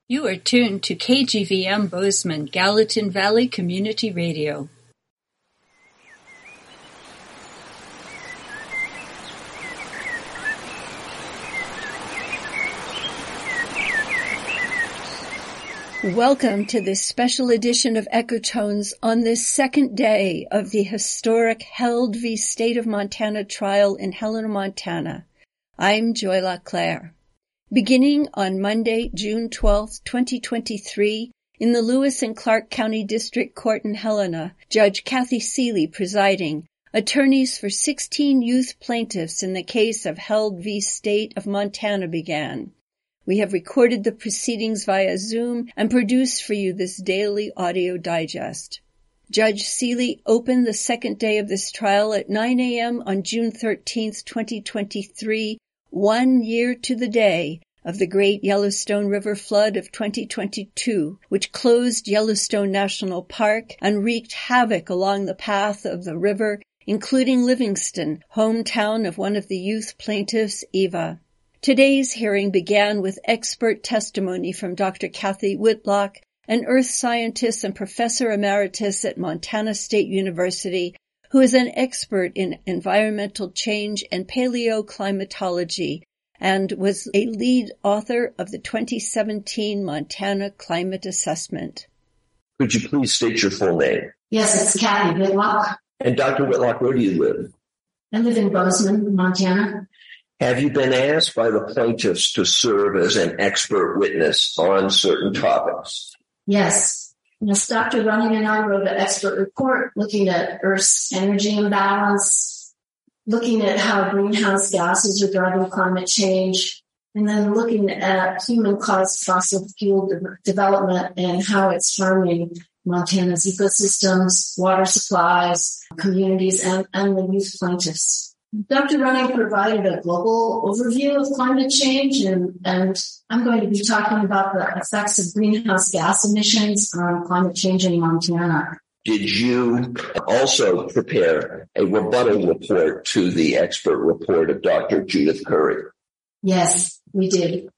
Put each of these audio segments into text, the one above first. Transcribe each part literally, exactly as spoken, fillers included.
You are tuned to K G V M Bozeman, Gallatin Valley Community Radio. Welcome to this special edition of Echotones on this second day of the historic Held v. State of Montana trial in Helena, Montana. I'm Joy LaClaire. Beginning on Monday, June twelfth, twenty twenty-three, in the Lewis and Clark County District Court in Helena, Judge Kathy Seeley presiding, attorneys for sixteen youth plaintiffs in the case of Held v. State of Montana began. We have recorded the proceedings via Zoom and produced for you this daily audio digest. Judge Seeley opened the second day of this trial at nine a.m. on June thirteenth, twenty twenty-three, one year to the day of the Great Yellowstone River flood of twenty twenty-two, which closed Yellowstone National Park and wreaked havoc along the path of the river, including Livingston, hometown of one of the youth plaintiffs, Eva. Today's hearing began with expert testimony from Doctor Kathy Whitlock, an earth scientist and professor emeritus at Montana State University, who is an expert in environmental change and paleoclimatology and was a lead author of the twenty seventeen Montana Climate Assessment. Could you please state your full name? Yes, it's Kathy Whitlock. And Doctor Whitlock, where do you live? I live in Bozeman, Montana. Have you been asked by the plaintiffs to serve as an expert witness on certain topics? Yes. Yes, Doctor Running and I wrote an expert report looking at Earth's energy imbalance, looking at how greenhouse gases are driving climate change, and then looking at human-caused fossil fuel de- development and how it's harming Montana's ecosystems, water supplies, communities, and, and the youth plaintiffs. Doctor Running provided a global overview of climate change, and, and I'm going to be talking about the effects of greenhouse gas emissions on climate change in Montana. Did you also prepare a rebuttal report to the expert report of Doctor Judith Curry? Yes, we did.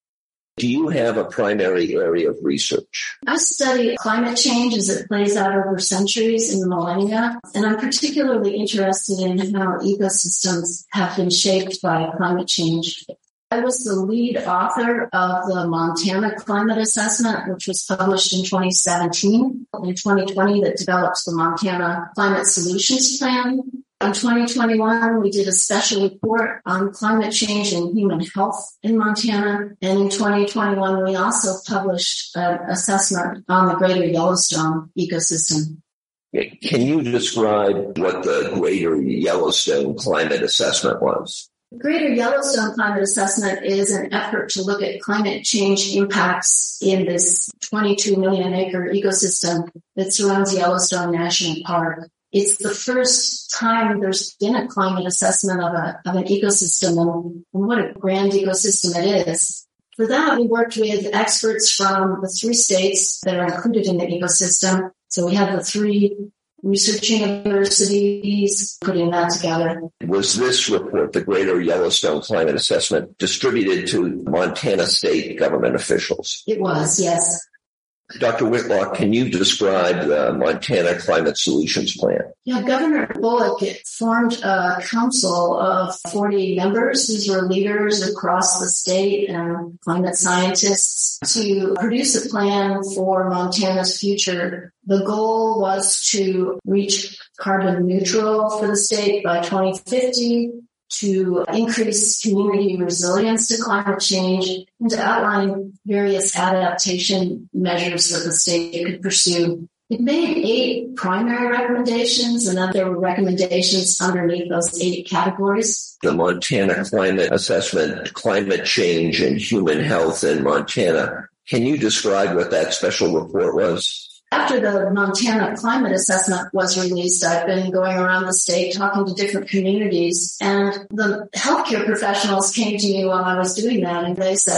Do you have a primary area of research? I study climate change as it plays out over centuries and millennia, and I'm particularly interested in how ecosystems have been shaped by climate change. I was the lead author of the Montana Climate Assessment, which was published in twenty seventeen. In twenty twenty, that developed the Montana Climate Solutions Plan. In twenty twenty-one, we did a special report on climate change and human health in Montana. And in twenty twenty-one, we also published an assessment on the Greater Yellowstone ecosystem. Can you describe what the Greater Yellowstone Climate Assessment was? The Greater Yellowstone Climate Assessment is an effort to look at climate change impacts in this twenty-two million acre ecosystem that surrounds Yellowstone National Park. It's the first time there's been a climate assessment of a of an ecosystem, and, and what a grand ecosystem it is. For that, we worked with experts from the three states that are included in the ecosystem. So we have the three researching universities putting that together. Was this report, the Greater Yellowstone Climate Assessment, distributed to Montana state government officials? It was, yes. Doctor Whitlock, can you describe the Montana Climate Solutions Plan? Yeah, Governor Bullock formed a council of forty members. These were leaders across the state and climate scientists to produce a plan for Montana's future. The goal was to reach carbon neutral for the state by twenty fifty, to increase community resilience to climate change, and to outline various adaptation measures that the state could pursue. It made eight primary recommendations, and then there were recommendations underneath those eight categories. The Montana Climate Assessment, Climate Change and Human Health in Montana. Can you describe what that special report was? After the Montana Climate Assessment was released, I've been going around the state talking to different communities, and the healthcare professionals came to me while I was doing that, and they said,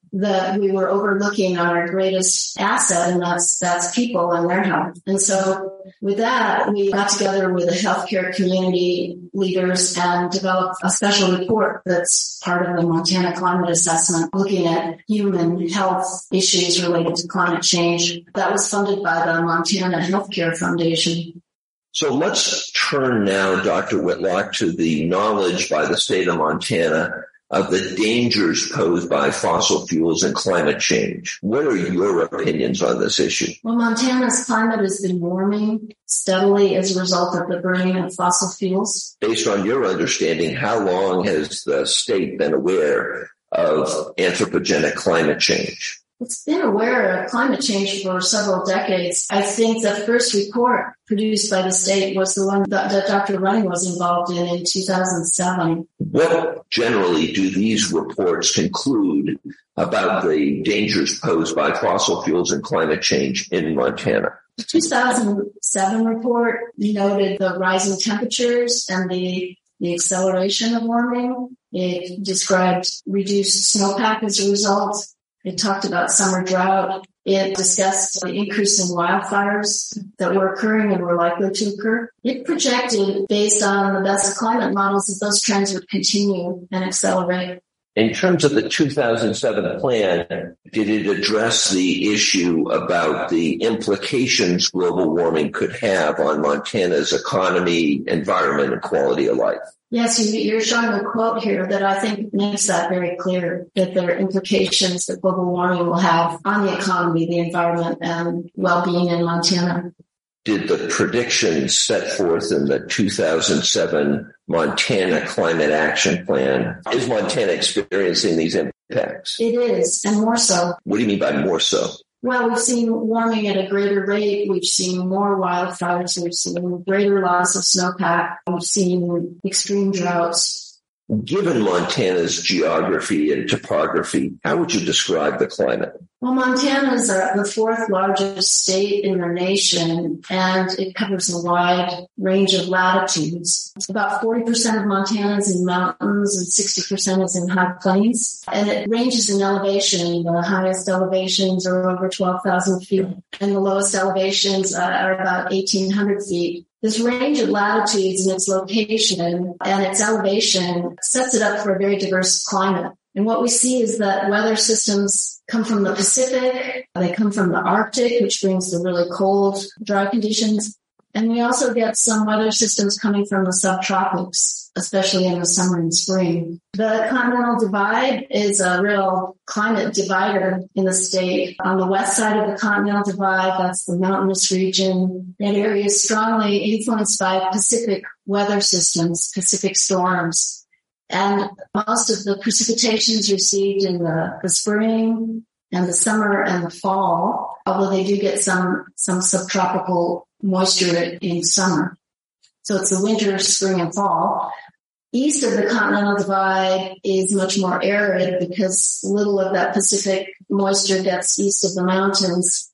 that we were overlooking our greatest asset, and that's that's people and their health. And so with that, we got together with the healthcare community leaders and developed a special report that's part of the Montana Climate Assessment, looking at human health issues related to climate change. That was funded by the Montana Healthcare Foundation. So let's turn now, Doctor Whitlock, to the knowledge by the state of Montana of the dangers posed by fossil fuels and climate change. What are your opinions on this issue? Well, Montana's climate has been warming steadily as a result of the burning of fossil fuels. Based on your understanding, how long has the state been aware of anthropogenic climate change? It's been aware of climate change for several decades. I think the first report produced by the state was the one that, that Doctor Running was involved in in two thousand seven. What generally do these reports conclude about the dangers posed by fossil fuels and climate change in Montana? The two thousand seven report noted the rising temperatures and the, the acceleration of warming. It described reduced snowpack as a result. It talked about summer drought. It discussed the increase in wildfires that were occurring and were likely to occur. It projected, based on the best climate models, that those trends would continue and accelerate. In terms of the two thousand seven plan, did it address the issue about the implications global warming could have on Montana's economy, environment, and quality of life? Yes, you're showing a quote here that I think makes that very clear, that there are implications that global warming will have on the economy, the environment, and well-being in Montana. Did the predictions set forth in the two thousand seven Montana Climate Action Plan, is Montana experiencing these impacts? It is, and more so. What do you mean by more so? Well, we've seen warming at a greater rate. We've seen more wildfires. We've seen greater loss of snowpack. We've seen extreme droughts. Given Montana's geography and topography, how would you describe the climate? Well, Montana is the fourth largest state in the nation, and it covers a wide range of latitudes. About forty percent of Montana is in mountains and sixty percent is in high plains. And it ranges in elevation. The highest elevations are over twelve thousand feet, and the lowest elevations uh, are about eighteen hundred feet. This range of latitudes and its location and its elevation sets it up for a very diverse climate. And what we see is that weather systems come from the Pacific, they come from the Arctic, which brings the really cold, dry conditions. And we also get some weather systems coming from the subtropics, especially in the summer and spring. The Continental Divide is a real climate divider in the state. On the west side of the Continental Divide, that's the mountainous region. That area is strongly influenced by Pacific weather systems, Pacific storms. And most of the precipitation is received in the, the spring and the summer and the fall, although they do get some, some subtropical moisture in summer. So it's the winter, spring, and fall. East of the Continental Divide is much more arid because little of that Pacific moisture gets east of the mountains.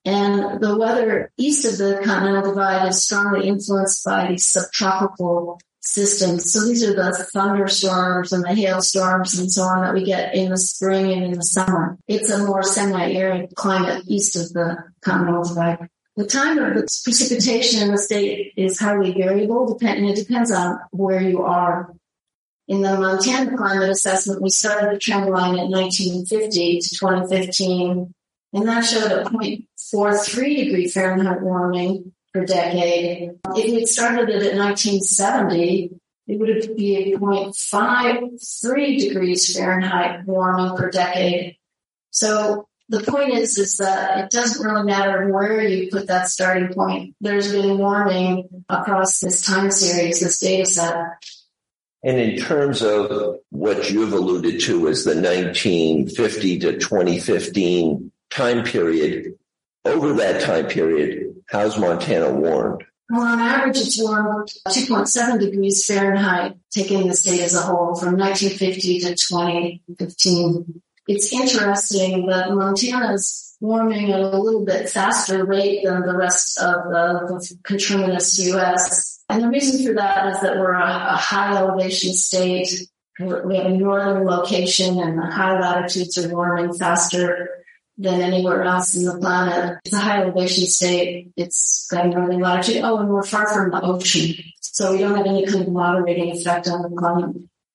And the weather east of the Continental Divide is strongly influenced by these subtropical systems. So these are the thunderstorms and the hailstorms and so on that we get in the spring and in the summer. It's a more semi-arid climate east of the Continental Divide. The time of the precipitation in the state is highly variable, depending, it depends on where you are. In the Montana Climate Assessment, we started the trend line at nineteen fifty to twenty fifteen, and that showed a zero point four three degree Fahrenheit warming per decade. If we had started it at nineteen seventy, it would be a zero point five three degrees Fahrenheit warming per decade. So the point is, is that it doesn't really matter where you put that starting point. There's been warming across this time series, this data set. And in terms of what you've alluded to as the nineteen fifty to twenty fifteen time period, over that time period, how's Montana warmed? Well, on average, it's warmed two point seven degrees Fahrenheit, taking the state as a whole from nineteen fifty to twenty fifteen. It's interesting that Montana's warming at a little bit faster rate than the rest of the, the conterminous U S. And the reason for that is that we're a, a high elevation state. We have a northern location, and the high latitudes are warming faster than anywhere else in the planet. It's a high elevation state. It's got a northern latitude. Oh, and we're far from the ocean, so we don't have any kind of moderating effect on the climate.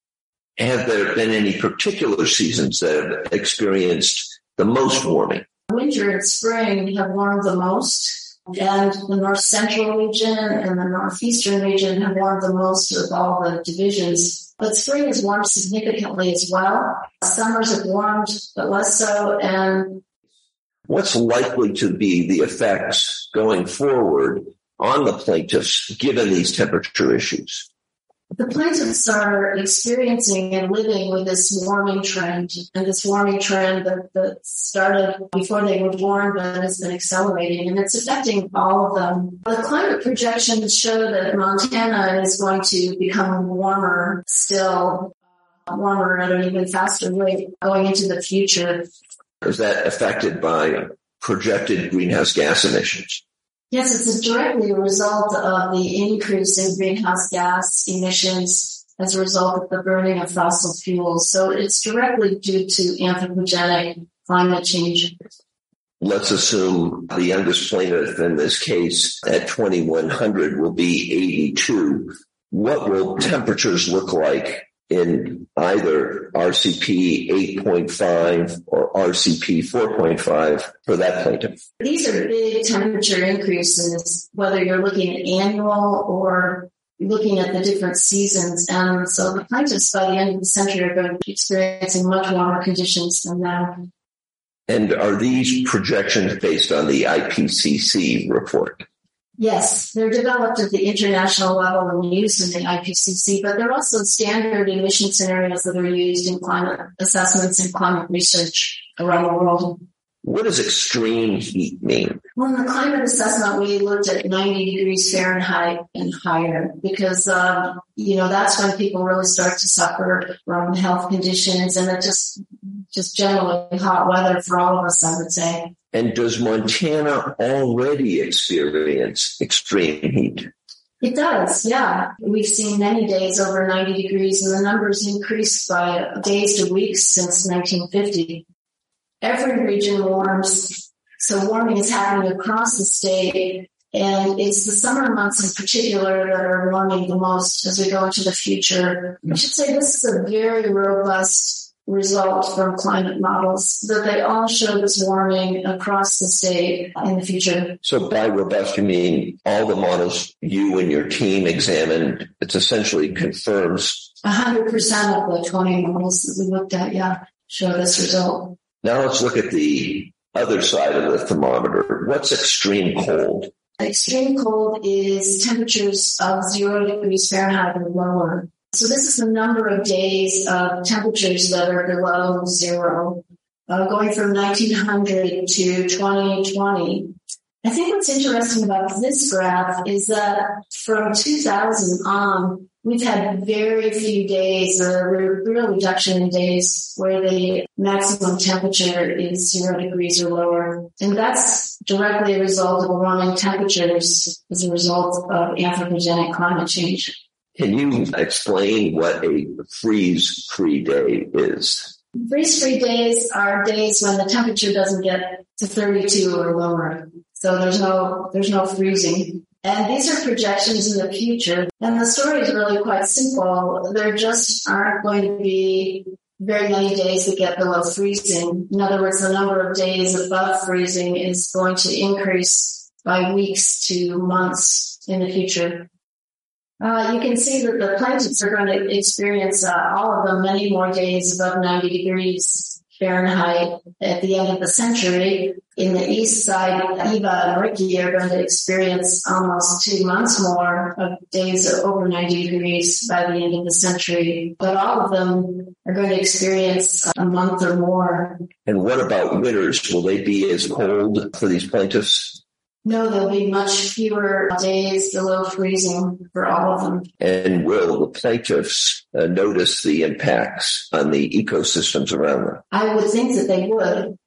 Have there been any particular seasons that have experienced the most warming? Winter and spring have warmed the most, and the north central region and the northeastern region have warmed the most of all the divisions. But spring has warmed significantly as well. Summers have warmed, but less so. And what's likely to be the effects going forward on the plaintiffs given these temperature issues? The plaintiffs are experiencing and living with this warming trend, and this warming trend that, that started before they were born but has been accelerating, and it's affecting all of them. The climate projections show that Montana is going to become warmer still, warmer at an even faster rate going into the future. Is that affected by projected greenhouse gas emissions? Yes, it's directly a result of the increase in greenhouse gas emissions as a result of the burning of fossil fuels. So it's directly due to anthropogenic climate change. Let's assume the youngest plaintiff in this case at twenty-one hundred will be eighty-two. What will temperatures look like in either R C P eight point five or R C P four point five for that plaintiff? These are big temperature increases, whether you're looking at annual or looking at the different seasons. And so the plaintiffs by the end of the century are going to be experiencing much warmer conditions than that. And are these projections based on the I P C C report? Yes, they're developed at the international level and used in the I P C C, but they're also standard emission scenarios that are used in climate assessments and climate research around the world. What does extreme heat mean? Well, in the climate assessment, we looked at ninety degrees Fahrenheit and higher because, uh, you know, that's when people really start to suffer from health conditions, and it just, just generally hot weather for all of us, I would say. And does Montana already experience extreme heat? It does, yeah. We've seen many days over ninety degrees, and the numbers increased by days to weeks since nineteen fifty. Every region warms, so warming is happening across the state, and it's the summer months in particular that are warming the most as we go into the future. I should say this is a very robust result from climate models, that they all show this warming across the state in the future. So by robust, you mean all the models you and your team examined, it essentially confirms? one hundred percent of the twenty models that we looked at, yeah, show this result. Now let's look at the other side of the thermometer. What's extreme cold? Extreme cold is temperatures of zero degrees Fahrenheit or lower. So this is the number of days of temperatures that are below zero, uh, going from nineteen hundred to twenty twenty. I think what's interesting about this graph is that from two thousand on, we've had very few days, a real reduction in days where the maximum temperature is zero degrees or lower. And that's directly a result of warming temperatures as a result of anthropogenic climate change. Can you explain what a freeze-free day is? Freeze-free days are days when the temperature doesn't get to thirty-two or lower. So there's no, there's no freezing. And these are projections in the future. And the story is really quite simple. There just aren't going to be very many days that get below freezing. In other words, the number of days above freezing is going to increase by weeks to months in the future. Uh, you can see that the plaintiffs are going to experience, uh, all of them, many more days above ninety degrees Fahrenheit at the end of the century. In the east side, Eva and Ricky are going to experience almost two months more of days over ninety degrees by the end of the century. But all of them are going to experience a month or more. And what about winters? Will they be as cold for these plaintiffs? No, there'll be much fewer days below freezing for all of them. And will the plaintiffs uh, notice the impacts on the ecosystems around them? I would think that they would.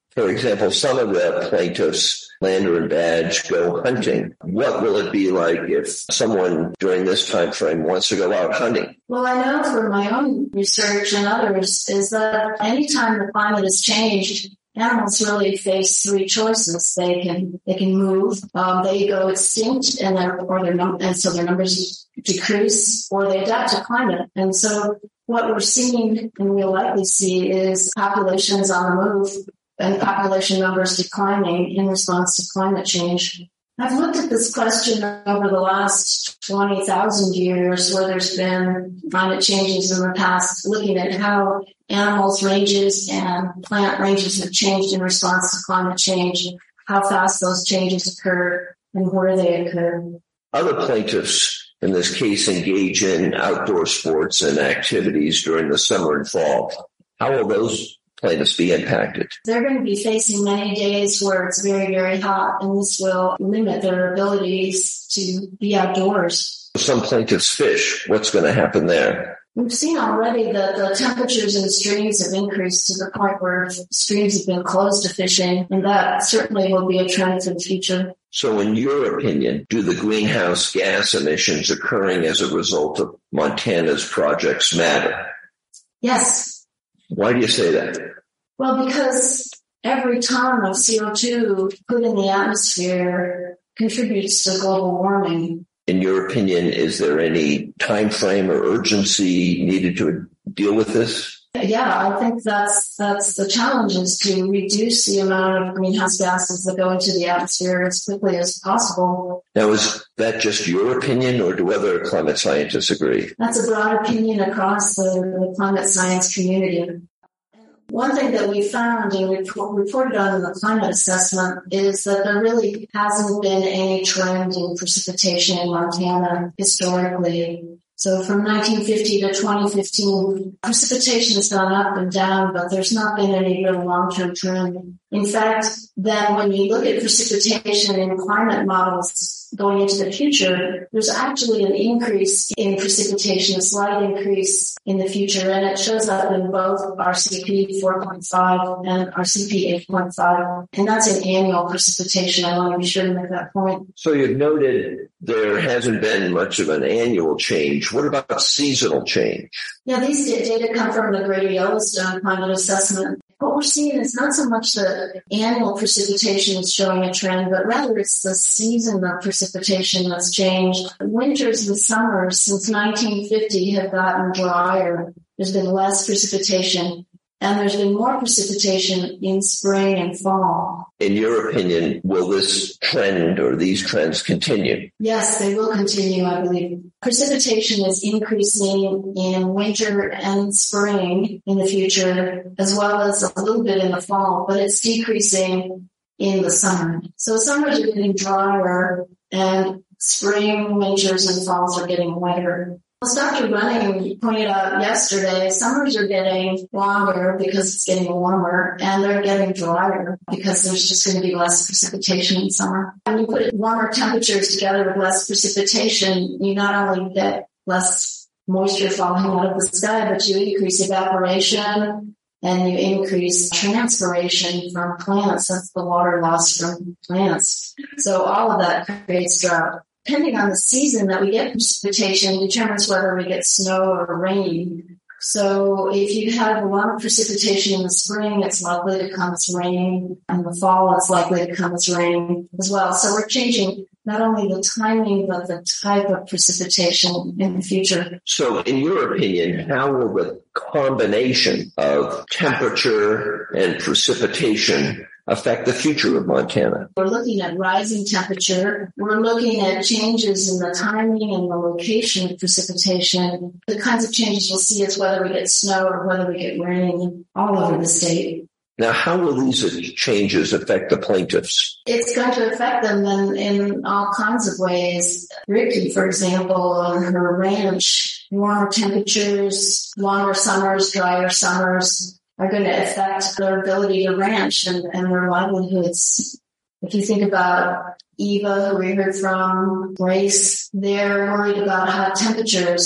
For example, some of the plaintiffs, Lander and Badge, go hunting. What will it be like if someone during this time frame wants to go out hunting? Well, I know from my own research and others is that anytime the climate has changed, animals really face three choices. They can they can move, um, they go extinct, and their or their num- and so their numbers decrease, or they adapt to climate. And so what we're seeing, and we'll likely see, is populations on the move and population numbers declining in response to climate change. I've looked at this question over the last twenty thousand years, where there's been climate changes in the past, looking at how animals' ranges and plant ranges have changed in response to climate change, how fast those changes occur, and where they occur. Other plaintiffs in this case engage in outdoor sports and activities during the summer and fall. How will those plaintiffs be impacted? They're going to be facing many days where it's very, very hot, and this will limit their abilities to be outdoors. Some plaintiffs fish. What's going to happen there? We've seen already that the temperatures in the streams have increased to the point where streams have been closed to fishing, and that certainly will be a trend for the future. So in your opinion, do the greenhouse gas emissions occurring as a result of Montana's projects matter? Yes. Why do you say that? Well, because every ton of C O two put in the atmosphere contributes to global warming. In your opinion, is there any time frame or urgency needed to deal with this? Yeah, I think that's that's the challenge, is to reduce the amount of greenhouse gases that go into the atmosphere as quickly as possible. Now, is that just your opinion, or do other climate scientists agree? That's a broad opinion across the, the climate science community. One thing that we found and reported on in the climate assessment is that there really hasn't been any trend in precipitation in Montana historically. So from nineteen fifty to twenty fifteen, precipitation has gone up and down, but there's not been any real long-term trend. In fact, then when you look at precipitation in climate models going into the future, there's actually an increase in precipitation, a slight increase in the future, and it shows up in both R C P four point five and R C P eight point five, and that's an annual precipitation. I want to be sure to make that point. So you've noted there hasn't been much of an annual change. What about seasonal change? Yeah, these data come from the Greater Yellowstone Climate Assessment. What we're seeing is not so much the annual precipitation is showing a trend, but rather it's the season of precipitation that's changed. Winters and summers since nineteen fifty have gotten drier. There's been less precipitation, and there's been more precipitation in spring and fall. In your opinion, will this trend or these trends continue? Yes, they will continue, I believe. Precipitation is increasing in winter and spring in the future, as well as a little bit in the fall, but it's decreasing in the summer. So summers are getting drier, and spring, winters, and falls are getting wetter. As Doctor Running pointed out yesterday, summers are getting longer because it's getting warmer, and they're getting drier because there's just going to be less precipitation in summer. When you put warmer temperatures together with less precipitation, you not only get less moisture falling out of the sky, but you increase evaporation and you increase transpiration from plants. That's the water loss from plants. So all of that creates drought. Depending on the season that we get precipitation determines whether we get snow or rain. So if you have a lot of precipitation in the spring, it's likely to come as rain. In the fall, it's likely to come as rain as well. So we're changing not only the timing, but the type of precipitation in the future. So in your opinion, how will the combination of temperature and precipitation affect the future of Montana? We're looking at rising temperature. We're looking at changes in the timing and the location of precipitation. The kinds of changes we'll see is whether we get snow or whether we get rain all over the state. Now, how will these changes affect the plaintiffs? It's going to affect them in, in all kinds of ways. Ricky, for example, on her ranch, warmer temperatures, longer summers, drier summers are going to affect their ability to ranch and, and their livelihoods. If you think about Eva, who we heard from, Grace, they're worried about hot temperatures.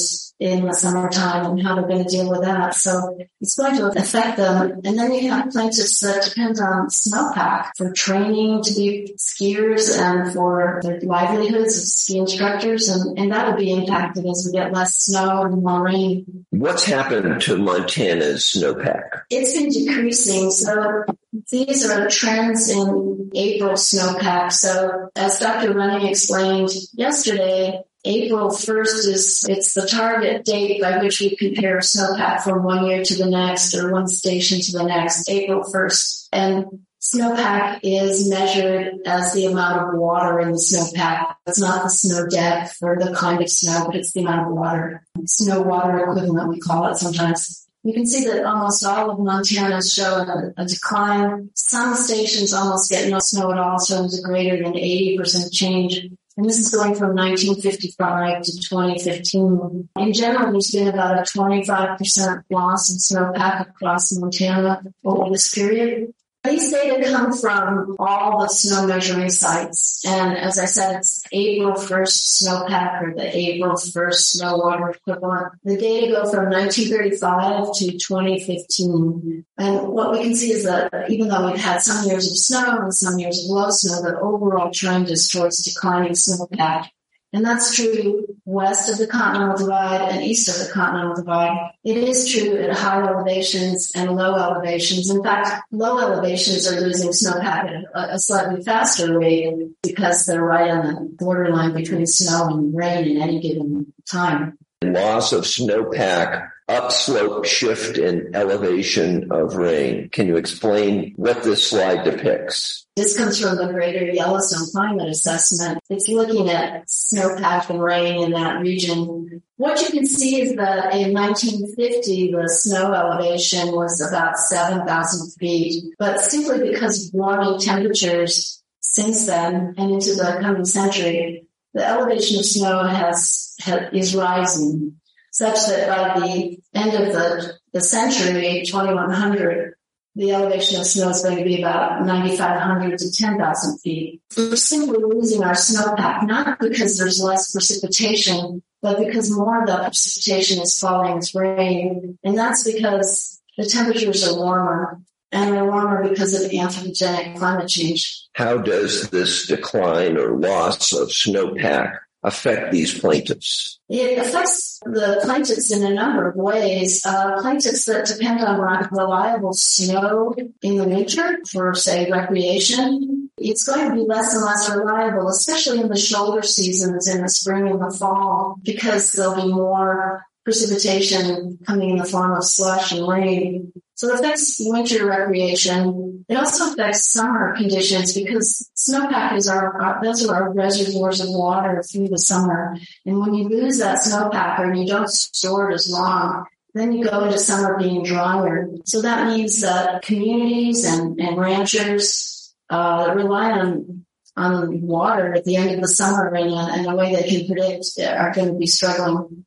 in the summertime and how they're going to deal with that. So it's going to affect them. And then you have plaintiffs that depend on snowpack for training to be skiers and for their livelihoods of ski instructors. And, and that will be impacted as we get less snow and more rain. What's happened to Montana's snowpack? It's been decreasing. So these are the trends in April snowpack. So as Doctor Running explained yesterday, April first is, it's the target date by which we compare snowpack from one year to the next or one station to the next, April first. And snowpack is measured as the amount of water in the snowpack. It's not the snow depth or the kind of snow, but it's the amount of water. Snow water equivalent, we call it sometimes. You can see that almost all of Montana is showing a, a decline. Some stations almost get no snow at all, so it's a greater than eighty percent change. And this is going from nineteen fifty-five to twenty fifteen. In general, there's been about a twenty-five percent loss in snowpack across Montana over this period. These data come from all the snow measuring sites. And as I said, it's April first snowpack or the April first snow water equivalent. The data go from nineteen thirty-five to twenty fifteen. And what we can see is that even though we've had some years of snow and some years of low snow, the overall trend is towards declining snowpack. And that's true west of the Continental Divide and east of the Continental Divide. It is true at high elevations and low elevations. In fact, low elevations are losing snowpack at a slightly faster rate because they're right on the borderline between snow and rain at any given time. Loss of snowpack, upslope shift in elevation of rain. Can you explain what this slide depicts? This comes from the Greater Yellowstone Climate Assessment. It's looking at snowpack and rain in that region. What you can see is that in nineteen fifty, the snow elevation was about seven thousand feet. But simply because of warming temperatures since then and into the coming century, the elevation of snow has, has is rising, such that by the end of the, the century, twenty-one hundred, the elevation of snow is going to be about ninety-five hundred to ten thousand feet. We're simply losing our snowpack, not because there's less precipitation, but because more of the precipitation is falling as rain. And that's because the temperatures are warmer, and they're warmer because of anthropogenic climate change. How does this decline or loss of snowpack affect these plaintiffs? It affects the plaintiffs in a number of ways. Uh, plaintiffs that depend on reliable snow in the winter for, say, recreation, it's going to be less and less reliable, especially in the shoulder seasons in the spring and the fall, because there'll be more precipitation coming in the form of slush and rain. So it affects winter recreation. It also affects summer conditions because snowpack is our, our, those are our reservoirs of water through the summer. And when you lose that snowpack and you don't store it as long, then you go into summer being drier. So that means that communities and, and ranchers, uh, that rely on, on water at the end of the summer and, and the way they can predict are going to be struggling.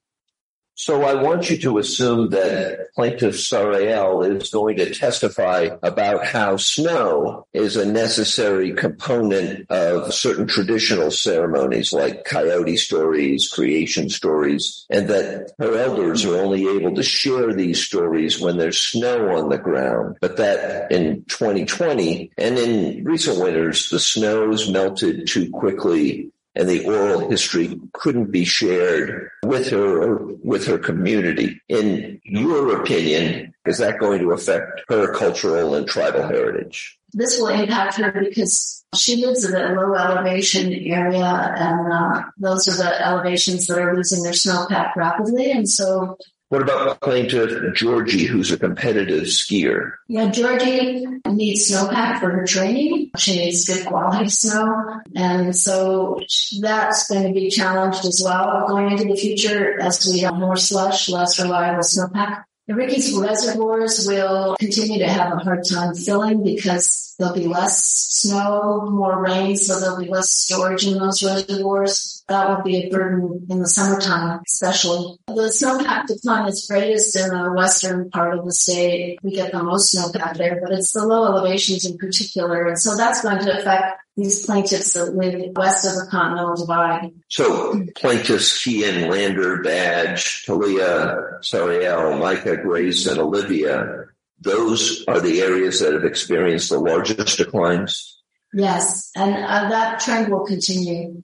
So I want you to assume that Plaintiff Sarael is going to testify about how snow is a necessary component of certain traditional ceremonies like coyote stories, creation stories, and that her elders are only able to share these stories when there's snow on the ground. But that in twenty twenty and in recent winters, the snows melted too quickly and the oral history couldn't be shared with her or with her community. In your opinion, is that going to affect her cultural and tribal heritage? This will impact her because she lives in a low elevation area, and uh, those are the elevations that are losing their snowpack rapidly. And so what about plaintiff Georgie, who's a competitive skier? Yeah, Georgie needs snowpack for her training. She needs good quality snow. And so that's going to be challenged as well going into the future as we have more slush, less reliable snowpack. The Ricky's reservoirs will continue to have a hard time filling because there'll be less snow, more rain, so there'll be less storage in those reservoirs. That will be a burden in the summertime, especially. The snowpack decline is greatest in the western part of the state. We get the most snowpack there, but it's the low elevations in particular. And so that's going to affect these plaintiffs that live west of the Continental Divide. So plaintiffs Kian, Lander, Badge, Talia, Sariel, Micah, Grace, and Olivia, those are the areas that have experienced the largest declines? Yes, and uh, that trend will continue.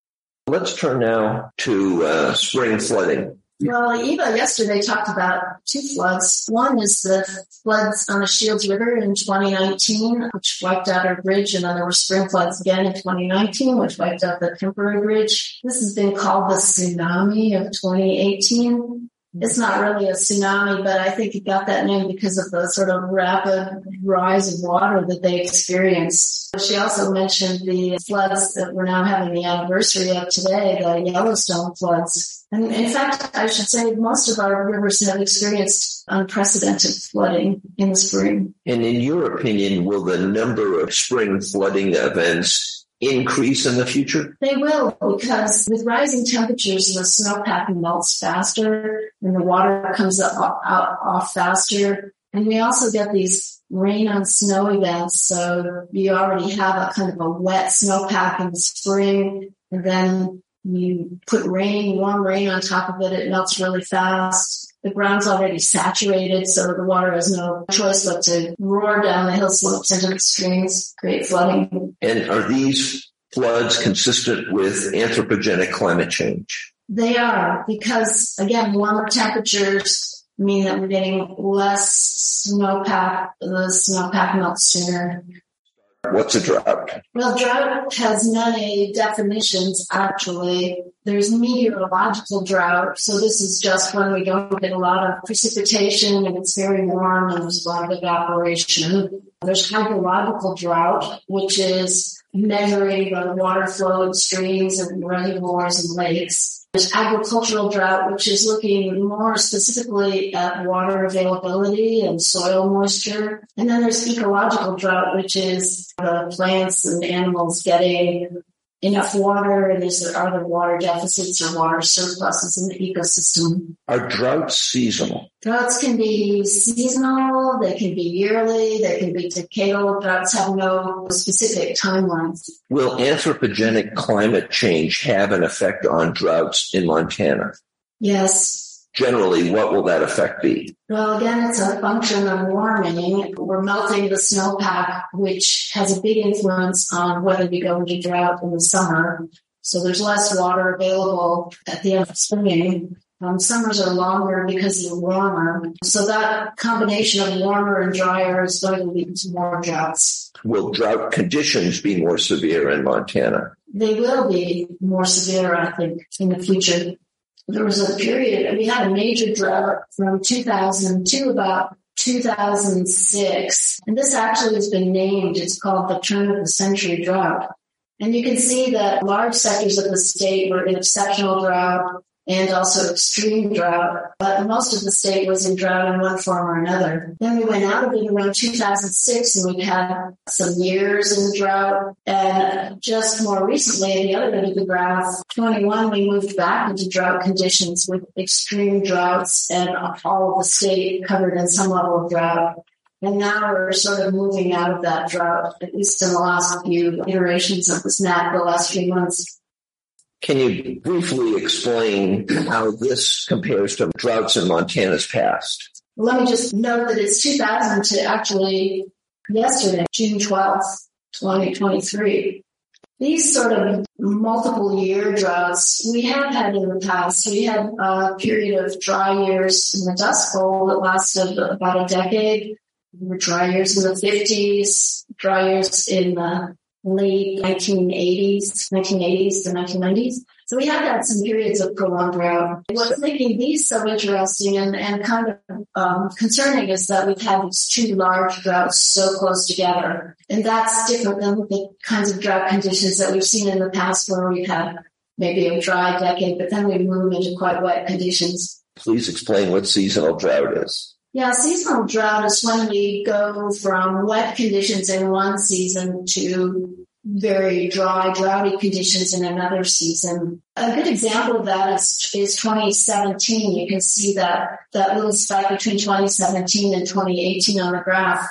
Let's turn now to uh, spring flooding. Well, Eva yesterday talked about two floods. One is the floods on the Shields River in twenty nineteen, which wiped out our bridge, and then there were spring floods again in twenty nineteen, which wiped out the temporary bridge. This has been called the tsunami of twenty eighteen. It's not really a tsunami, but I think it got that name because of the sort of rapid rise of water that they experienced. She also mentioned the floods that we're now having the anniversary of today, the Yellowstone floods. And in fact, I should say most of our rivers have experienced unprecedented flooding in the spring. And in your opinion, will the number of spring flooding events increase in the future? They will, because with rising temperatures, the snowpack melts faster and the water comes up, out, off faster. And we also get these rain on snow events. So you already have a kind of a wet snowpack in the spring, and then you put rain, warm rain on top of it. It melts really fast. The ground's already saturated, so the water has no choice but to roar down the hill slopes into the streams, create flooding. And are these floods consistent with anthropogenic climate change? They are, because, again, warmer temperatures mean that we're getting less snowpack. The snowpack melts sooner. What's a drought? Well, drought has many definitions, actually. There's meteorological drought. So this is just when we don't get a lot of precipitation and it's very warm and there's a lot of evaporation. There's hydrological drought, which is measuring the water flow in streams and reservoirs and lakes. There's agricultural drought, which is looking more specifically at water availability and soil moisture. And then there's ecological drought, which is the plants and animals getting enough water, and is there, are there water deficits or water surpluses in the ecosystem? Are droughts seasonal? Droughts can be seasonal, they can be yearly, they can be decadal. Droughts have no specific timelines. Will anthropogenic climate change have an effect on droughts in Montana? Yes. Generally, what will that effect be? Well, again, it's a function of warming. We're melting the snowpack, which has a big influence on whether we go into drought in the summer. So there's less water available at the end of spring. Um, summers are longer because they're warmer. So that combination of warmer and drier is going to lead to more droughts. Will drought conditions be more severe in Montana? They will be more severe, I think, in the future. There was a period, we had a major drought from two thousand to about two thousand six. And this actually has been named. It's called the turn of the century drought. And you can see that large sectors of the state were in exceptional drought and also extreme drought, but most of the state was in drought in one form or another. Then we went out of it around two thousand six, and we had some years in drought. And just more recently, at the other end of the graph, twenty-one, we moved back into drought conditions with extreme droughts and all of the state covered in some level of drought. And now we're sort of moving out of that drought, at least in the last few iterations of this map, the last few months. Can you briefly explain how this compares to droughts in Montana's past? Let me just note that it's two thousand to actually yesterday, June twelfth, twenty twenty-three. These sort of multiple year droughts we have had in the past. We had a period of dry years in the Dust Bowl that lasted about a decade. There were dry years in the fifties, dry years in the late nineteen eighties, nineteen eighties to nineteen nineties. So we have had some periods of prolonged drought. What's making these so interesting and, and kind of um, concerning is that we've had these two large droughts so close together. And that's different than the kinds of drought conditions that we've seen in the past where we've had maybe a dry decade, but then we move into quite wet conditions. Please explain what seasonal drought is. Yeah, seasonal drought is when we go from wet conditions in one season to very dry, droughty conditions in another season. A good example of that is, is twenty seventeen. You can see that, that little spike between twenty seventeen and twenty eighteen on the graph.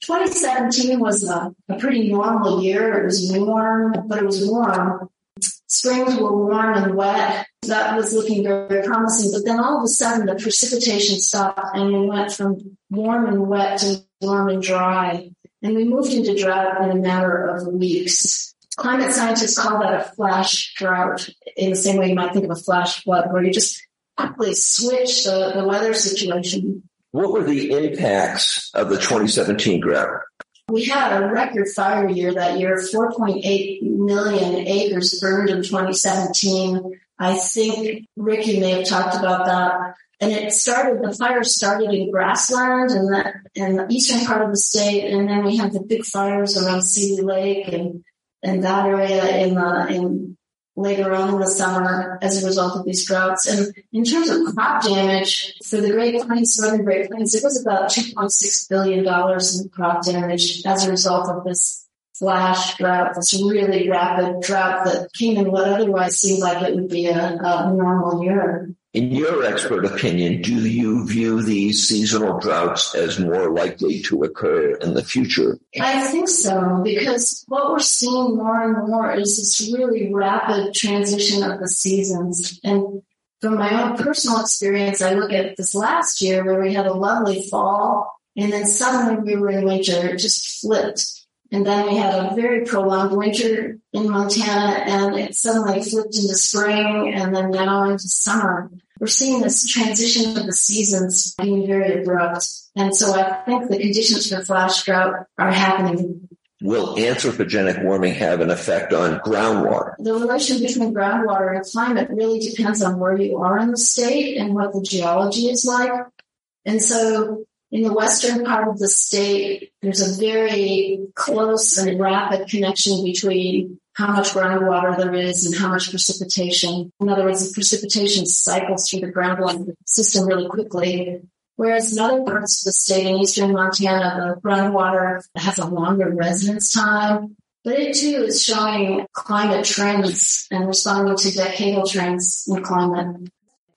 twenty seventeen was a, a pretty normal year. It was warm, but it was warm. Springs were warm and wet. That was looking very, very promising. But then all of a sudden, the precipitation stopped, and we went from warm and wet to warm and dry. And we moved into drought in a matter of weeks. Climate scientists call that a flash drought, in the same way you might think of a flash flood, where you just quickly switch the, the weather situation. What were the impacts of the twenty seventeen drought? We had a record fire year that year. four point eight million acres burned in twenty seventeen. I think Ricky may have talked about that. And it started, the fire started in grassland and the, in the eastern part of the state. And then we had the big fires around Seeley Lake and, and that area in the, in later on in the summer as a result of these droughts. And in terms of crop damage for the Great Plains, Southern Great Plains, it was about two point six billion dollars in crop damage as a result of this flash drought, this really rapid drought that came in what otherwise seemed like it would be a, a normal year. In your expert opinion, do you view these seasonal droughts as more likely to occur in the future? I think so, because what we're seeing more and more is this really rapid transition of the seasons. And from my own personal experience, I look at this last year where we had a lovely fall, and then suddenly we were in winter. It just flipped. And then we had a very prolonged winter in Montana, and it suddenly flipped into spring and then now into summer. We're seeing this transition of the seasons being very abrupt. And so I think the conditions for flash drought are happening. Will anthropogenic warming have an effect on groundwater? The relation between groundwater and climate really depends on where you are in the state and what the geology is like. And so in the western part of the state, there's a very close and rapid connection between how much groundwater there is and how much precipitation. In other words, the precipitation cycles through the groundwater system really quickly. Whereas in other parts of the state, in eastern Montana, the groundwater has a longer residence time. But it too is showing climate trends and responding to decadal trends in climate.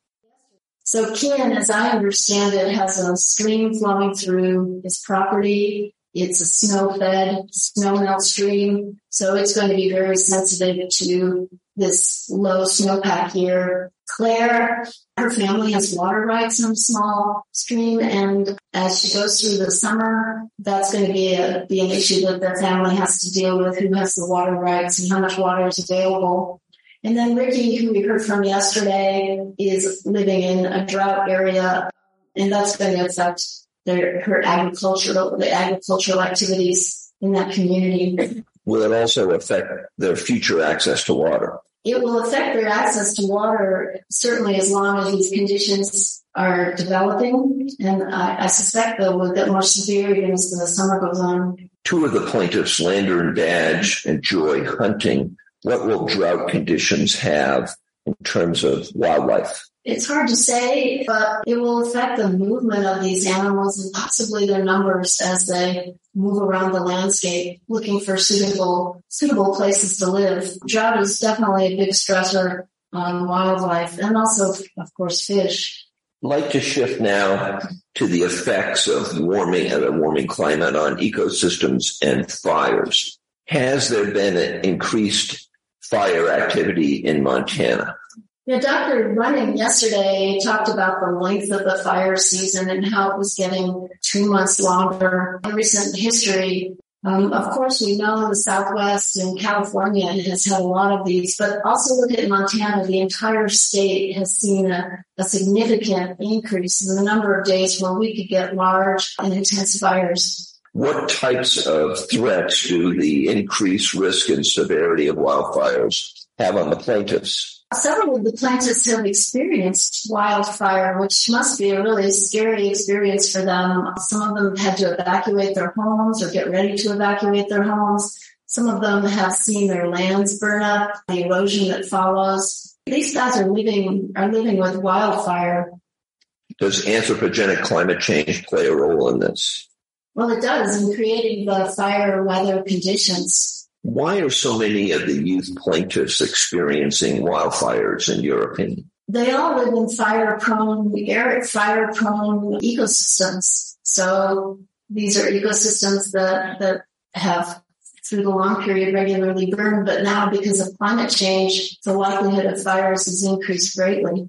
So Keene, as I understand it, has a stream flowing through its property. It's a snow-fed, snow-melt stream, so it's going to be very sensitive to this low snowpack year. Claire, her family has water rights on a small stream, and as she goes through the summer, that's going to be, a, be an issue that the family has to deal with, who has the water rights and how much water is available. And then Ricky, who we heard from yesterday, is living in a drought area, and that's going to affect their, her agricultural, the agricultural activities in that community. Will it also affect their future access to water? It will affect their access to water, certainly as long as these conditions are developing, and I, I suspect they will get more severe even as the summer goes on. Two of the plaintiffs, Lander and Dadge, enjoy hunting. What will drought conditions have in terms of wildlife? It's hard to say, but it will affect the movement of these animals and possibly their numbers as they move around the landscape looking for suitable suitable places to live. Drought is definitely a big stressor on wildlife and also, of course, fish. I'd like to shift now to the effects of warming and a warming climate on ecosystems and fires. Has there been an increased fire activity in Montana? Yeah, Doctor Running yesterday talked about the length of the fire season and how it was getting two months longer in recent history. Um, of course, we know the Southwest and California has had a lot of these, but also look at Montana. The entire state has seen a, a significant increase in the number of days where we could get large and intense fires. What types of threats do the increased risk and severity of wildfires have on the plaintiffs? Several of the plaintiffs have experienced wildfire, which must be a really scary experience for them. Some of them had to evacuate their homes or get ready to evacuate their homes. Some of them have seen their lands burn up, the erosion that follows. These guys are living, are living with wildfire. Does anthropogenic climate change play a role in this? Well, it does in creating the fire weather conditions. Why are so many of the youth plaintiffs experiencing wildfires, in your opinion? They all live in fire-prone, arid, fire-prone ecosystems. So these are ecosystems that, that have through the long period regularly burned, but now because of climate change, the likelihood of fires has increased greatly.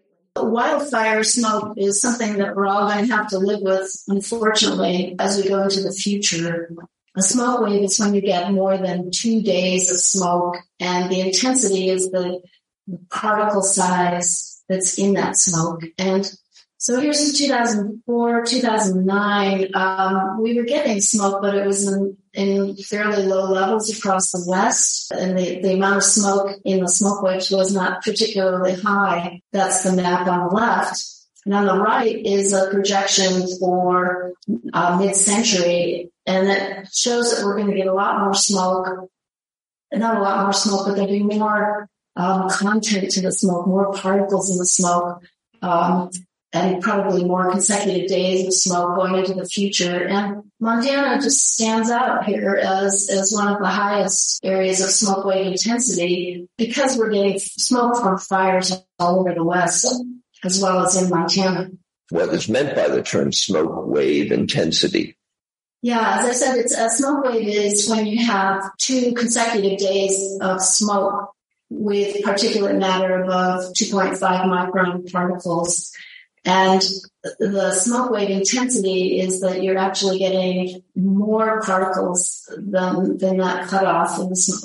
Wildfire smoke is something that we're all going to have to live with, unfortunately, as we go into the future. A smoke wave is when you get more than two days of smoke, and the intensity is the particle size that's in that smoke. And so here's in two thousand four, two thousand nine, um, we were getting smoke, but it was in, in fairly low levels across the West, and the, the amount of smoke in the smoke waves was not particularly high. That's the map on the left. And on the right is a projection for uh, mid-century, and it shows that we're going to get a lot more smoke, not a lot more smoke, but there'll be more um, content to the smoke, more particles in the smoke, um, and probably more consecutive days of smoke going into the future. And Montana just stands out here as, as one of the highest areas of smoke wave intensity because we're getting smoke from fires all over the West, as well as in Montana. What is meant by the term smoke wave intensity? Yeah, as I said, it's a smoke wave is when you have two consecutive days of smoke with particulate matter above two point five micron particles. And the smoke wave intensity is that you're actually getting more particles than, than that cutoff in the smoke.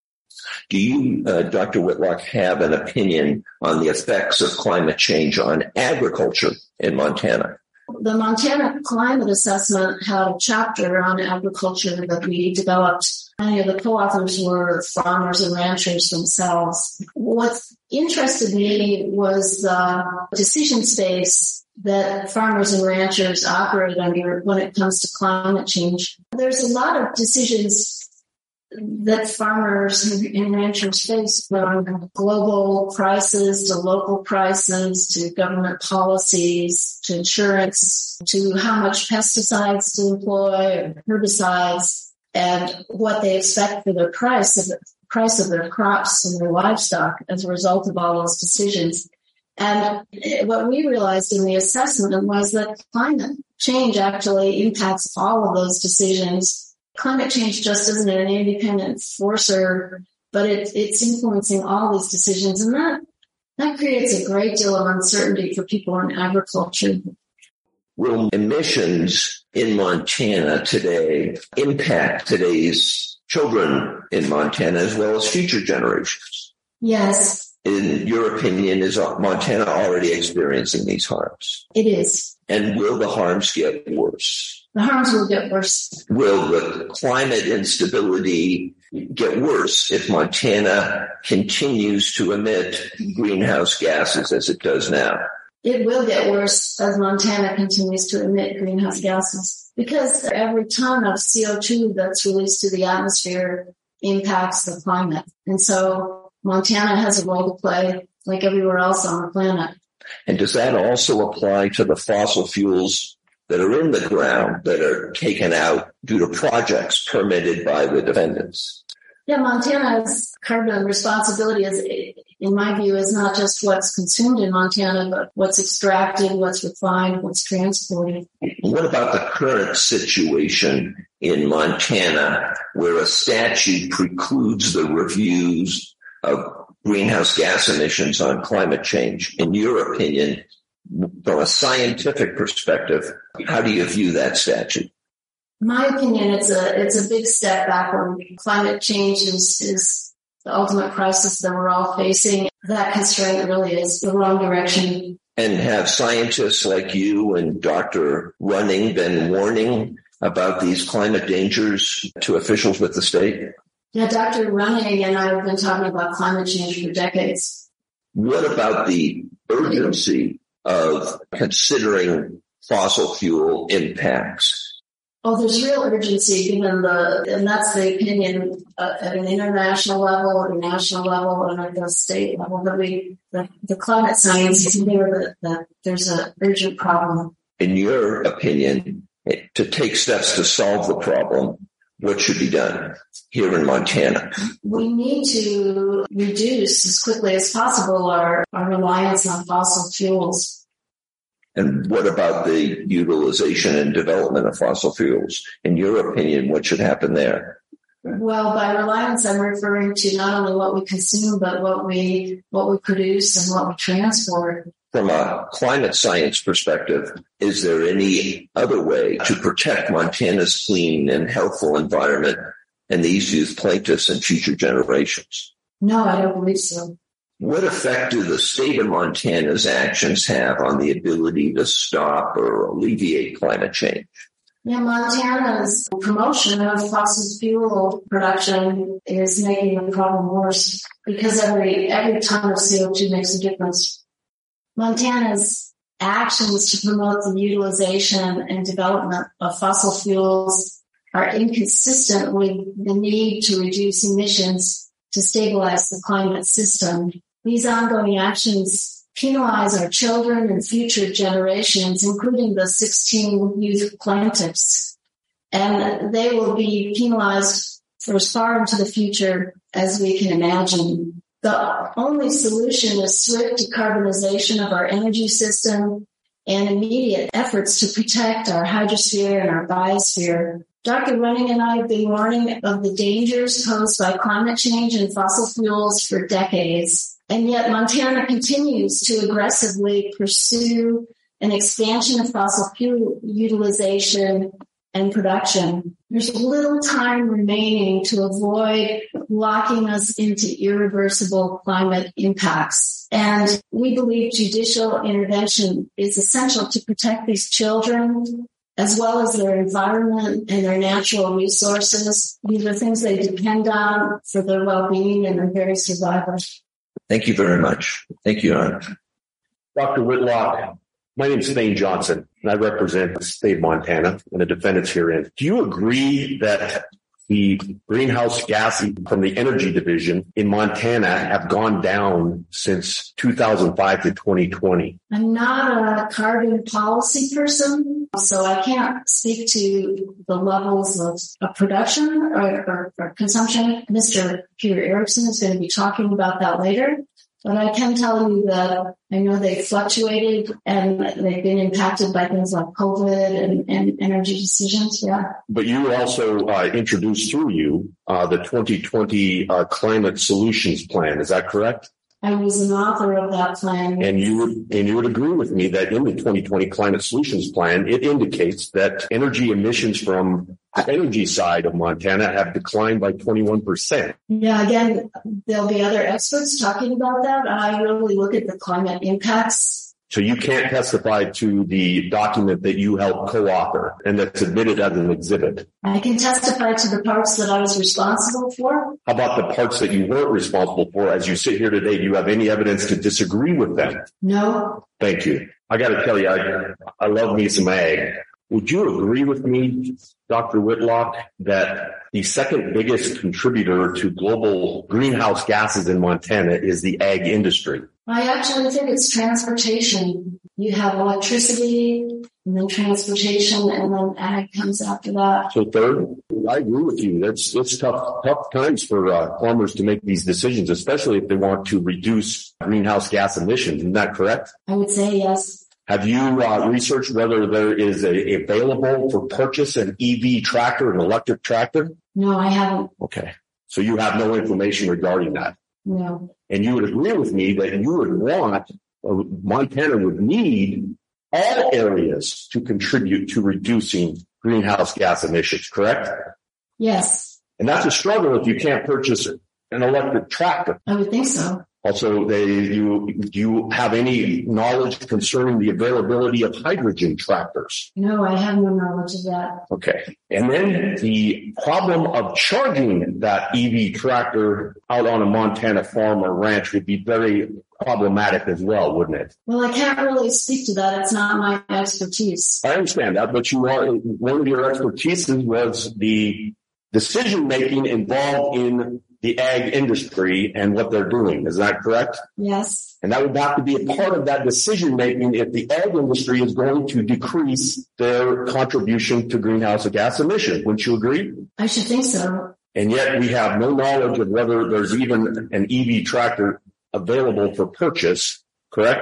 Do you, uh, Doctor Whitlock, have an opinion on the effects of climate change on agriculture in Montana? The Montana Climate Assessment had a chapter on agriculture that we developed. Many of the co-authors were farmers and ranchers themselves. What interested me was the decision space that farmers and ranchers operate under when it comes to climate change. There's a lot of decisions that farmers and ranchers face, from global prices to local prices to government policies to insurance to how much pesticides to employ or herbicides and what they expect for the price of the price of their crops and their livestock as a result of all those decisions. And what we realized in the assessment was that climate change actually impacts all of those decisions. Climate change just isn't an independent forcer, but it, it's influencing all these decisions. And that, that creates a great deal of uncertainty for people in agriculture. Will emissions in Montana today impact today's children in Montana as well as future generations? Yes. In your opinion, is Montana already experiencing these harms? It is. And will the harms get worse? The harms will get worse. Will the climate instability get worse if Montana continues to emit greenhouse gases as it does now? It will get worse as Montana continues to emit greenhouse gases, because every ton of C O two that's released to the atmosphere impacts the climate. And so Montana has a role to play like everywhere else on the planet. And does that also apply to the fossil fuels that are in the ground that are taken out due to projects permitted by the defendants? Yeah, Montana's carbon responsibility, is, in my view, is not just what's consumed in Montana, but what's extracted, what's refined, what's transported. What about the current situation in Montana where a statute precludes the reviews of greenhouse gas emissions on climate change? In your opinion, from a scientific perspective, how do you view that statute? In my opinion, it's a it's a big step backward. Climate change is, is the ultimate crisis that we're all facing. That constraint really is the wrong direction. And have scientists like you and Doctor Running been warning about these climate dangers to officials with the state? Yeah, Doctor Running and I have been talking about climate change for decades. What about the urgency of considering fossil fuel impacts? Oh, there's real urgency given the, and that's the opinion uh, at an international level, at a national level, and at the state level, that we, the, the climate science is clear that, that there's an urgent problem. In your opinion, to take steps to solve the problem, what should be done here in Montana? We need to reduce as quickly as possible our, our reliance on fossil fuels. And what about the utilization and development of fossil fuels? In your opinion, what should happen there? Well, by reliance, I'm referring to not only what we consume, but what we what we produce and what we transport. From a climate science perspective, is there any other way to protect Montana's clean and healthful environment and these youth plaintiffs and future generations? No, I don't believe so. What effect do the state of Montana's actions have on the ability to stop or alleviate climate change? Yeah, Montana's promotion of fossil fuel production is making the problem worse because every every ton of C O two makes a difference. Montana's actions to promote the utilization and development of fossil fuels are inconsistent with the need to reduce emissions to stabilize the climate system. These ongoing actions penalize our children and future generations, including the sixteen youth plaintiffs, and they will be penalized for as far into the future as we can imagine. The only solution is swift decarbonization of our energy system and immediate efforts to protect our hydrosphere and our biosphere. Doctor Running and I have been warning of the dangers posed by climate change and fossil fuels for decades. And yet Montana continues to aggressively pursue an expansion of fossil fuel utilization and production. There's little time remaining to avoid locking us into irreversible climate impacts. And we believe judicial intervention is essential to protect these children as well as their environment and their natural resources. These are things they depend on for their well-being and their very survival. Thank you very much. Thank you, Ron. Doctor Whitlock, my name is Thane Johnson, and I represent the state of Montana and the defendants herein. Do you agree that the greenhouse gases from the energy division in Montana have gone down since two thousand five to twenty twenty? I'm not a carbon policy person, so I can't speak to the levels of, of production or, or, or consumption. Mister Peter Erickson is going to be talking about that later. But I can tell you that I know they fluctuated and they've been impacted by things like COVID and, and energy decisions. Yeah. But you also uh, introduced through you uh, the twenty twenty uh, Climate Solutions Plan. Is that correct? I was an author of that plan. And you would, and you would agree with me that in the twenty twenty Climate Solutions Plan, it indicates that energy emissions from the energy side of Montana have declined by twenty-one percent. Yeah, again, there'll be other experts talking about that. I really look at the climate impacts. So you can't testify to the document that you helped co-author and that's admitted as an exhibit. I can testify to the parts that I was responsible for. How about the parts that you weren't responsible for? As you sit here today, do you have any evidence to disagree with them? No. Thank you. I got to tell you, I, I love me some ag. Would you agree with me, Doctor Whitlock, that the second biggest contributor to global greenhouse gases in Montana is the ag industry? I actually think it's transportation. You have electricity and then transportation and then ag comes after that. So third, I agree with you. That's, that's tough, tough times for uh, farmers to make these decisions, especially if they want to reduce greenhouse gas emissions. Isn't that correct? I would say yes. Have you uh, researched whether there is a, available for purchase an E V tractor, an electric tractor? No, I haven't. Okay. So you have no information regarding that? No. And you would agree with me that you would want, or Montana would need all areas to contribute to reducing greenhouse gas emissions, correct? Yes. And that's a struggle if you can't purchase an electric tractor. I would think so. Also, they, you, do you have any knowledge concerning the availability of hydrogen tractors? No, I have no knowledge of that. Okay. And then the problem of charging that E V tractor out on a Montana farm or ranch would be very problematic as well, wouldn't it? Well, I can't really speak to that. It's not my expertise. I understand that, but you are, one of your expertises was the decision-making involved in the ag industry and what they're doing. Is that correct? Yes. And that would have to be a part of that decision-making if the ag industry is going to decrease their contribution to greenhouse gas emissions. Wouldn't you agree? I should think so. And yet we have no knowledge of whether there's even an E V tractor available for purchase, correct?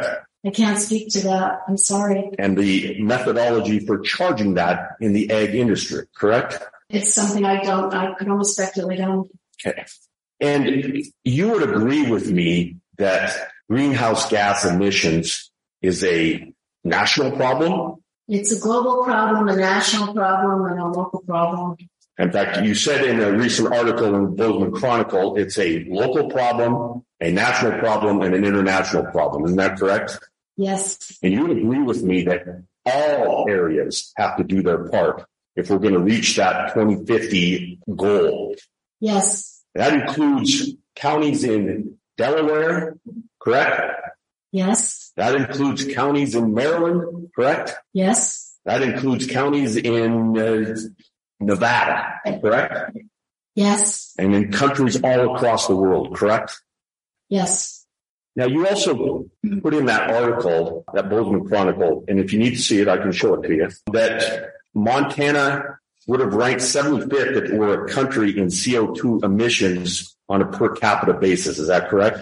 I can't speak to that. I'm sorry. And the methodology for charging that in the ag industry, correct? It's something I don't, I could almost speculate on. Okay. And you would agree with me that greenhouse gas emissions is a national problem? It's a global problem, a national problem, and a local problem. In fact, you said in a recent article in Bozeman Chronicle, it's a local problem, a national problem, and an international problem. Isn't that correct? Yes. And you would agree with me that all areas have to do their part if we're going to reach that twenty fifty goal. Yes. That includes counties in Delaware, correct? Yes. That includes counties in Maryland, correct? Yes. That includes counties in uh, Nevada, correct? Yes. And in countries all across the world, correct? Yes. Now, you also put in that article, that Bozeman Chronicle, and if you need to see it, I can show it to you, that Montana would have ranked seventy-fifth if it were a country in C O two emissions on a per capita basis. Is that correct?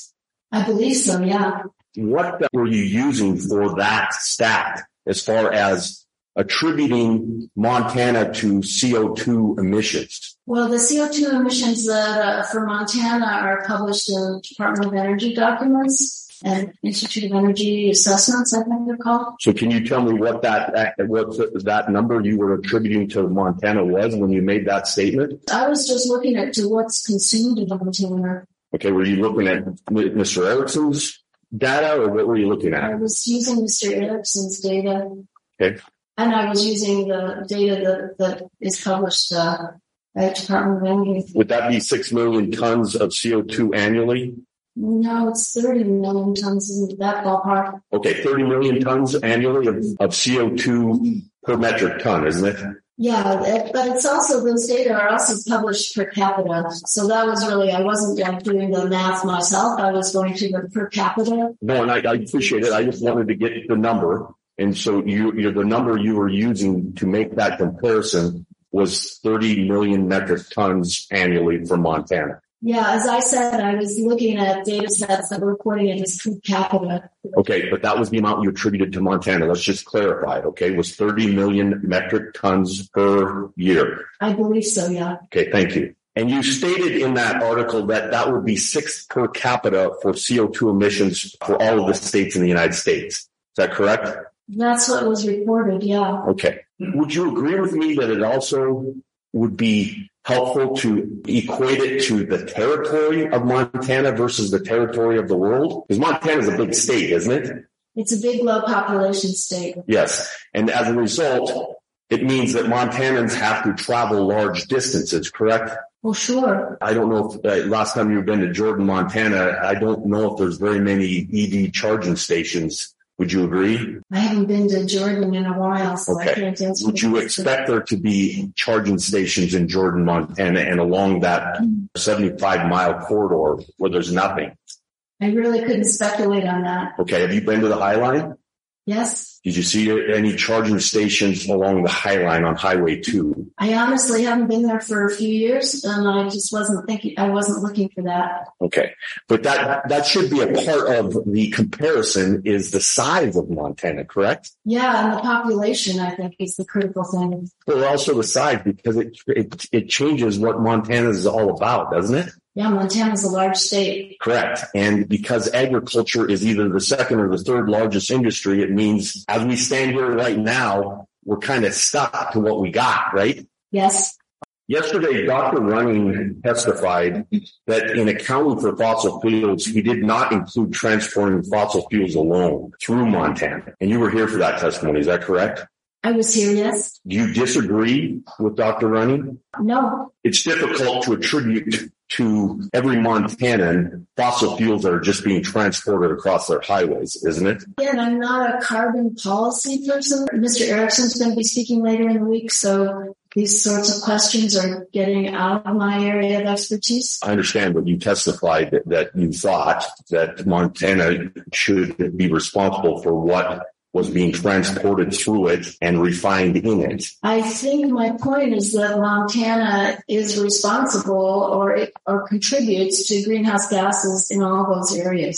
I believe so, yeah. What were you using for that stat as far as attributing Montana to C O two emissions? Well, the C O two emissions that uh, for Montana are published in Department of Energy documents and Institute of Energy Assessments, I think they're called. So can you tell me what that what that number you were attributing to Montana was when you made that statement? I was just looking at to what's consumed in Montana. Okay, were you looking at Mister Erickson's data, or what were you looking at? I was using Mister Erickson's data. Okay. And I was using the data that, that is published uh, at Department of Energy. Would that be six million tons of C O two annually? No, it's thirty million tons in that ballpark. Okay, thirty million tons annually of, of C O two per metric ton, isn't it? Yeah, it, but it's also, those data are also published per capita. So that was really, I wasn't uh, doing the math myself. I was going to the per capita. No, and I, I appreciate it. I just wanted to get the number. And so you, you're, the number you were using to make that comparison was thirty million metric tons annually for Montana. Yeah, as I said, I was looking at data sets that were reporting it as per capita. Okay, but that was the amount you attributed to Montana. Let's just clarify it, okay? It was thirty million metric tons per year. I believe so, yeah. Okay, thank you. And you stated in that article that that would be sixth per capita for C O two emissions for all of the states in the United States. Is that correct? That's what was reported, yeah. Okay. Would you agree with me that it also would be helpful to equate it to the territory of Montana versus the territory of the world? Because Montana is a big state, isn't it? It's a big low population state. Yes. And as a result, it means that Montanans have to travel large distances, correct? Well, sure. I don't know if uh, last time you've been to Jordan, Montana, I don't know if there's very many E V charging stations. Would you agree? I haven't been to Jordan in a while, so okay. I can't answer. Would you expect there to be charging stations in Jordan, Montana, and along that seventy-five mile corridor where there's nothing? I really couldn't speculate on that. Okay. Have you been to the High Line? Yes. Did you see any charging stations along the High Line on Highway two? I honestly haven't been there for a few years, and I just wasn't thinking, I wasn't looking for that. Okay. But that, that should be a part of the comparison is the size of Montana, correct? Yeah, and the population, I think, is the critical thing. Well, also the size, because it, it, it changes what Montana is all about, doesn't it? Yeah, Montana's a large state. Correct. And because agriculture is either the second or the third largest industry, it means as we stand here right now, we're kind of stuck to what we got, right? Yes. Yesterday, Doctor Running testified that in accounting for fossil fuels, he did not include transporting fossil fuels alone through Montana. And you were here for that testimony. Is that correct? I was here, yes. Do you disagree with Doctor Running? No. It's difficult to attribute to every Montanan fossil fuels that are just being transported across their highways, isn't it? Yeah, and I'm not a carbon policy person. Mister Erickson's going to be speaking later in the week, so these sorts of questions are getting out of my area of expertise. I understand, but you testified that, that you thought that Montana should be responsible for what was being transported through it and refined in it. I think my point is that Montana is responsible or or contributes to greenhouse gases in all those areas.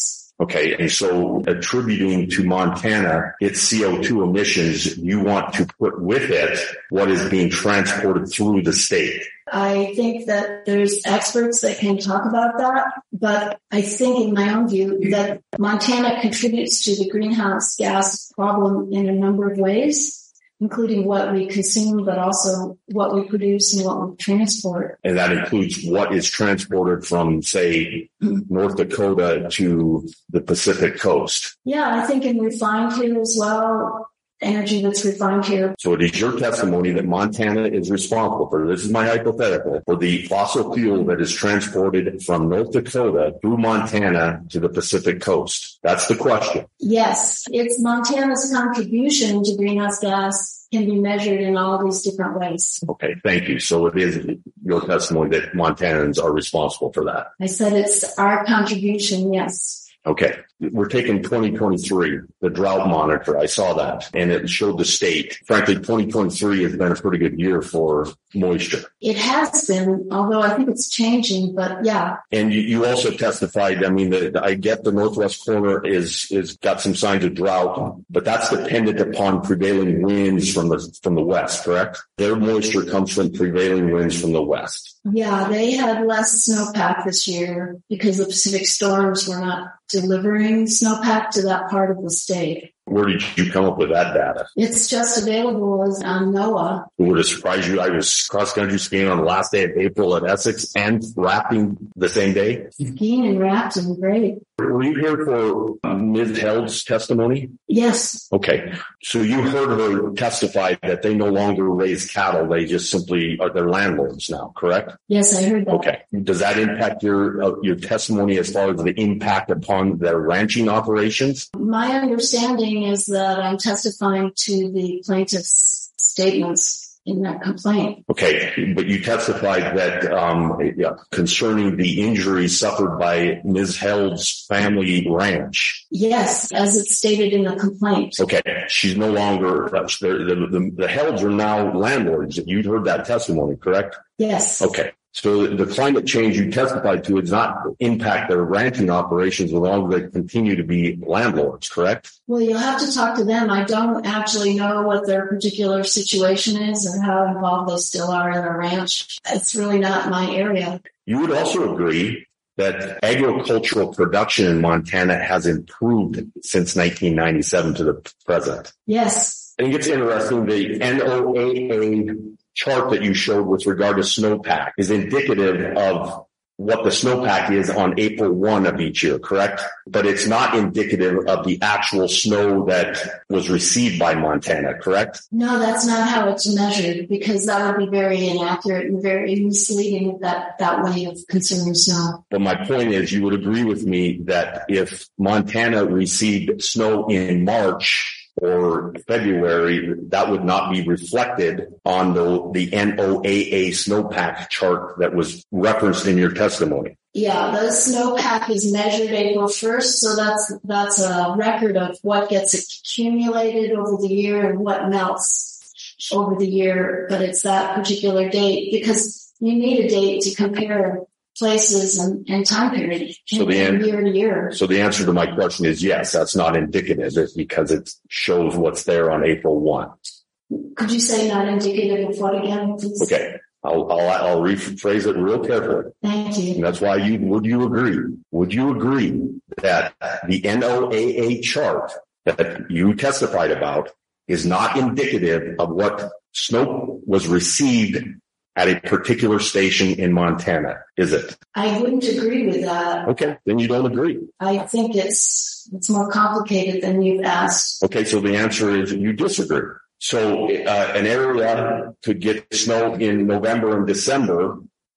Okay. And so attributing to Montana its C O two emissions, you want to put with it what is being transported through the state. I think that there's experts that can talk about that, but I think in my own view that Montana contributes to the greenhouse gas problem in a number of ways, including what we consume, but also what we produce and what we transport. And that includes what is transported from, say, North Dakota to the Pacific coast. Yeah, I think in refined here as well. Energy that's refined here. So it is your testimony that Montana is responsible for, this is my hypothetical, for the fossil fuel that is transported from North Dakota through Montana to the Pacific coast. That's the question. Yes. It's Montana's contribution to greenhouse gas can be measured in all these different ways. Okay, thank you. So it is your testimony that Montanans are responsible for that. I said it's our contribution, yes. Okay. We're taking twenty twenty-three, the drought monitor. I saw that and it showed the state. Frankly, twenty twenty-three has been a pretty good year for moisture. It has been, although I think it's changing, but yeah. And you, you also testified, I mean, the, I get the northwest corner is, is got some signs of drought, but that's dependent upon prevailing winds from the, from the west, correct? Their moisture comes from prevailing winds from the west. Yeah, they had less snowpack this year because the Pacific storms were not delivering snowpack to that part of the state. Where did you come up with that data? It's just available as on NOAA. Would it surprise you? I was cross-country skiing on the last day of April at Essex and rafting the same day. Skiing and rafting, great. Were you here for uh, Miz Held's testimony? Yes. Okay. So you heard her testify that they no longer raise cattle. They just simply are their landlords now, correct? Yes, I heard that. Okay. Does that impact your uh, your testimony as far as the impact upon their ranching operations? My understanding is that I'm testifying to the plaintiff's statements in that complaint. Okay, but you testified that um, yeah, concerning the injuries suffered by Miz Held's family ranch. Yes, as it's stated in the complaint. Okay, she's no longer, the, the, the Helds are now landlords. You'd heard that testimony, correct? Yes. Okay. So the climate change you testified to does not impact their ranching operations as long as they continue to be landlords, correct? Well, you'll have to talk to them. I don't actually know what their particular situation is and how involved they still are in their ranch. It's really not my area. You would also agree that agricultural production in Montana has improved since nineteen ninety-seven to the present. Yes. I think it's interesting, the N O A A chart that you showed with regard to snowpack is indicative of what the snowpack is on April first of each year, correct? But it's not indicative of the actual snow that was received by Montana, correct? No, that's not how it's measured, because that would be very inaccurate and very misleading, that, that way of consuming snow. But my point is, you would agree with me that if Montana received snow in March or February, that would not be reflected on the, the N O A A snowpack chart that was referenced in your testimony. Yeah, the snowpack is measured April first, so that's that's a record of what gets accumulated over the year and what melts over the year, but it's that particular date because you need a date to compare places and, and time period so the an- year to year. So the answer to my question is yes, that's not indicative. It's because it shows what's there on April first. Could you say not indicative of what again, please? Okay. I'll, I'll, I'll rephrase it real carefully. Thank you. And that's why you, would you agree? Would you agree that the N O A A chart that you testified about is not indicative of what snow was received at a particular station in Montana, is it? I wouldn't agree with that. Okay, then you don't agree. I think it's it's more complicated than you've asked. Okay, so the answer is you disagree. So uh, an area could get snow in November and December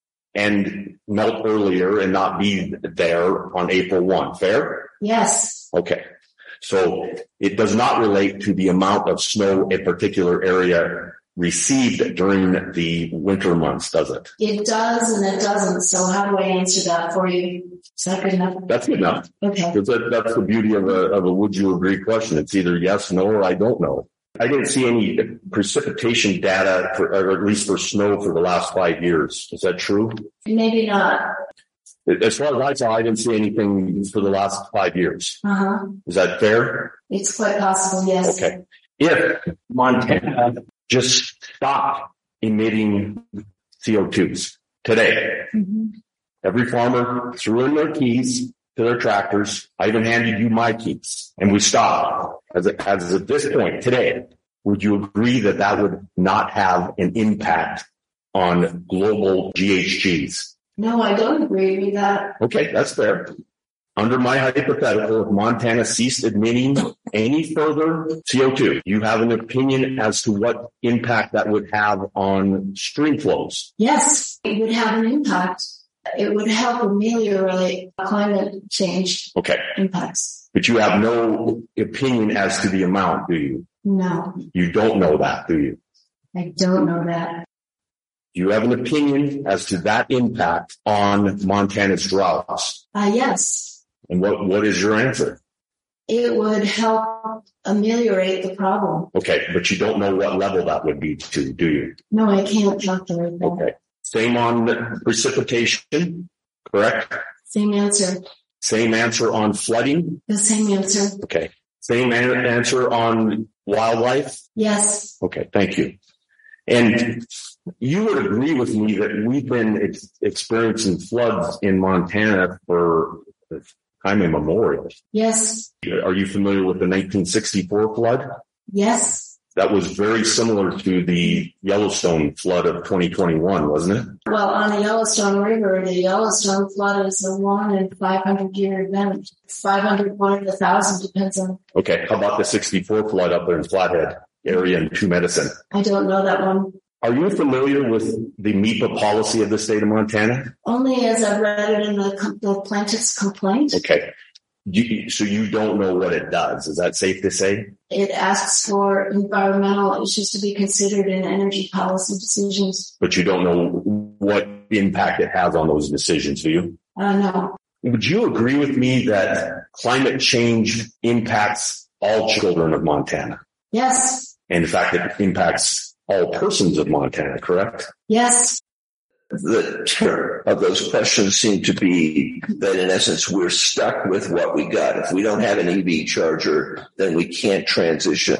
and melt earlier and not be there on April first. Fair? Yes. Okay. So it does not relate to the amount of snow a particular area received during the winter months, does it? It does and it doesn't. So how do I answer that for you? Is that good enough? That's good enough. Okay. Because that, that's the beauty of a, of a would you agree question. It's either yes, no, or I don't know. I didn't see any precipitation data, for, or at least for snow, for the last five years. Is that true? Maybe not. As far as I saw, I didn't see anything for the last five years. Uh-huh. Is that fair? It's quite possible, yes. Okay. If Montana just stopped emitting C O twos today, Mm-hmm. every farmer threw in their keys to their tractors. I even handed you my keys, and we stopped. As, a, as at this point today, would you agree that that would not have an impact on global G H Gs? No, I don't agree with that. Okay, that's fair. Under my hypothetical, if Montana ceased emitting any further C O two, you have an opinion as to what impact that would have on stream flows? Yes, it would have an impact. It would help ameliorate climate change Okay. impacts. But you have no opinion as to the amount, do you? No, You don't know that, do you? I don't know that. Do you have an opinion as to that impact on Montana's droughts? Uh, yes, And what, what is your answer? it would help ameliorate the problem. Okay, but you don't know what level that would be to, do you? No, I can't calculate that. Okay. Same on precipitation, correct? Same answer. Same answer on flooding? The same answer. Okay. Same an- answer on wildlife? Yes. Okay, thank you. And you would agree with me that we've been ex- experiencing floods in Montana for time immemorial. Yes. Are you familiar with the nineteen sixty-four flood? Yes. That was very similar to the Yellowstone flood of twenty twenty-one, wasn't it? Well, on the Yellowstone River, the Yellowstone flood is a one in five hundred year event. five hundred, one in a thousand, depends on. Okay, how about the sixty-four flood up there in Flathead area in Two Medicine? I don't know that one. Are you familiar with the M E P A policy of the state of Montana? Only as I've read it in the, the plaintiff's complaint. Okay. You, so you don't know what it does. Is that safe to say? It asks for environmental issues to be considered in energy policy decisions. But you don't know what impact it has on those decisions, do you? Uh, no. Would you agree with me that climate change impacts all children of Montana? Yes. And in fact, it impacts all persons of Montana, correct? Yes. The tenor of those questions seem to be that in essence, we're stuck with what we got. If we don't have an E V charger, then we can't transition.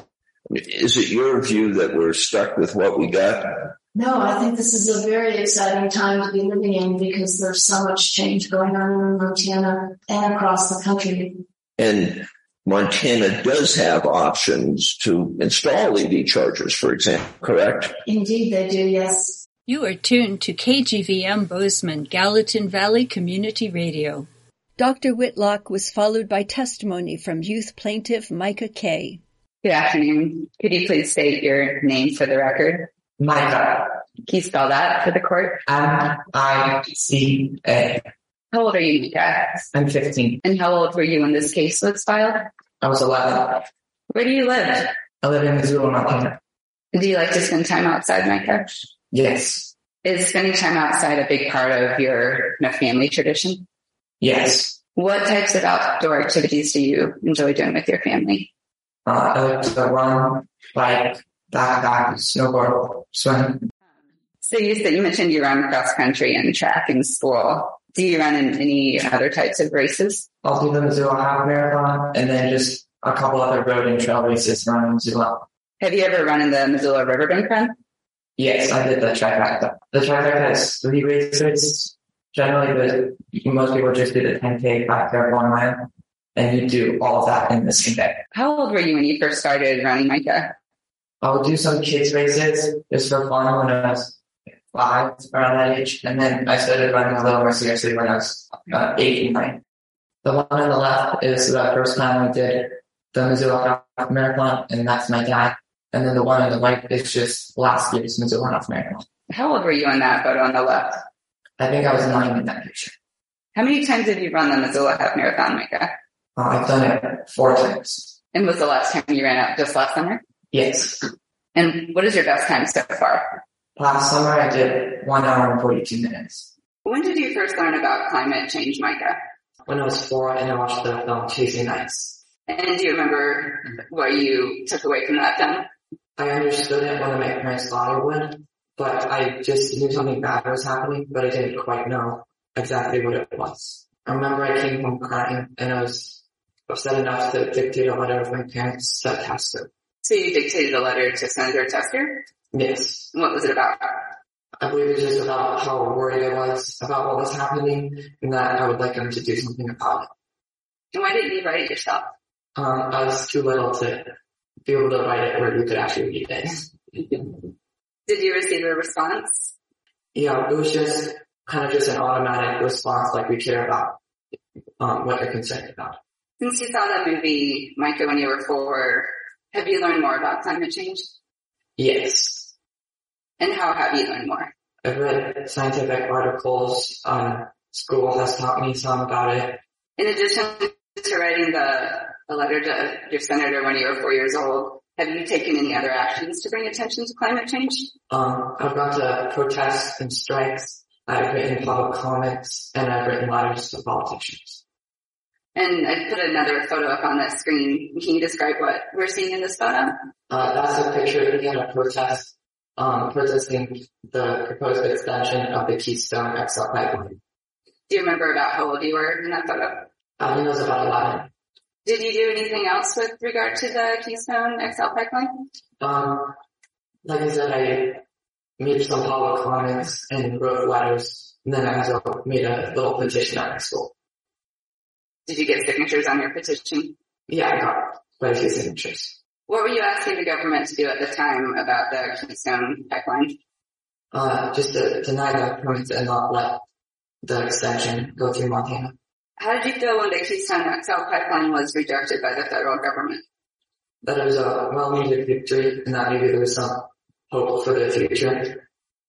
Is it your view that we're stuck with what we got? No, I think this is a very exciting time to be living in because there's so much change going on in Montana and across the country. And Montana does have options to install E V chargers, for example, correct? Indeed, they do, yes. You are tuned to K G V M Bozeman, Gallatin Valley Community Radio. Doctor Whitlock was followed by testimony from youth plaintiff Micah Kay. Good afternoon. Could you please state your name for the record? Micah. Can you spell that for the court? M I C A. How old are you, Micah? I'm fifteen. And how old were you when this case was filed? I was eleven. Where do you live? I live in Missoula, Montana. Do you like to spend time outside, Micah? Yes. Is spending time outside a big part of your you know, family tradition? Yes. What types of outdoor activities do you enjoy doing with your family? Uh, I like to run, bike, backpack, snowboard, swim. So you said you mentioned you run cross country and track in school. Do you run in any other types of races? I'll do the Missoula Half Marathon and then just a couple other road and trail races around Missoula. Have you ever run in the Missoula Riverbank Run? Yes, I did the trifecta. The trifecta has three races. Generally, the, most people just do the ten K, five K, one mile, and you do all of that in the same day. How old were you when you first started running, Micah? I would do some kids races just for fun when I was five, around that age, and then I started running a little more seriously when I was uh, eight and nine. The one on the left is the first time I did the Missoula Half Marathon, and that's my dad. And then the one on the right is just last year's Missoula Half Marathon. How old were you in that photo on the left? I think I was nine in that picture. How many times have you run the Missoula Half Marathon, Micah? Uh, I've done it four times. And was the last time you ran out just last summer? Yes. And what is your best time so far? Last summer I did one hour and forty-two minutes. When did you first learn about climate change, Micah? When I was four and I watched the film Tuesday Nights. And do you remember what you took away from that film? I understood it when my parents thought I would, but I just knew something bad was happening, but I didn't quite know exactly what it was. I remember I came home crying and I was upset enough to dictate a letter of my parents to Tester. So you dictated a letter to Senator Tester? Yes. What was it about? I believe it was just about how worried I was about what was happening and that I would like him to do something about it. And why didn't you write it yourself? Um, I was too little to be able to write it where you could actually read it. Did you receive a response? Yeah, it was just kind of just an automatic response, like we care about um, what you're concerned about. Since you saw that movie, Micah, when you were four, have you learned more about climate change? Yes. And how have you learned more? I've read scientific articles. Um, school has taught me some about it. In addition to writing the, the letter to your senator when you were four years old, have you taken any other actions to bring attention to climate change? Um, I've gone to protests and strikes. I've written public comments, and I've written letters to politicians. And I put another photo up on that screen. Can you describe what we're seeing in this photo? Uh, that's a picture of me at a protest, um, protesting the proposed extension of the Keystone X L pipeline. Do you remember about how old you were in that photo? I think I was about eleven. Did you do anything else with regard to the Keystone X L pipeline? Um, like I said, I made some public comments and wrote letters, and then I also made a little petition at my school. Did you get signatures on your petition? Yeah, I got quite a few signatures. What were you asking the government to do at the time about the Keystone pipeline? Uh, just to deny the permits and not let the extension go through Montana. How did you feel when the Keystone X L pipeline was rejected by the federal government? That it was a well-needed victory and that maybe there was some hope for the future.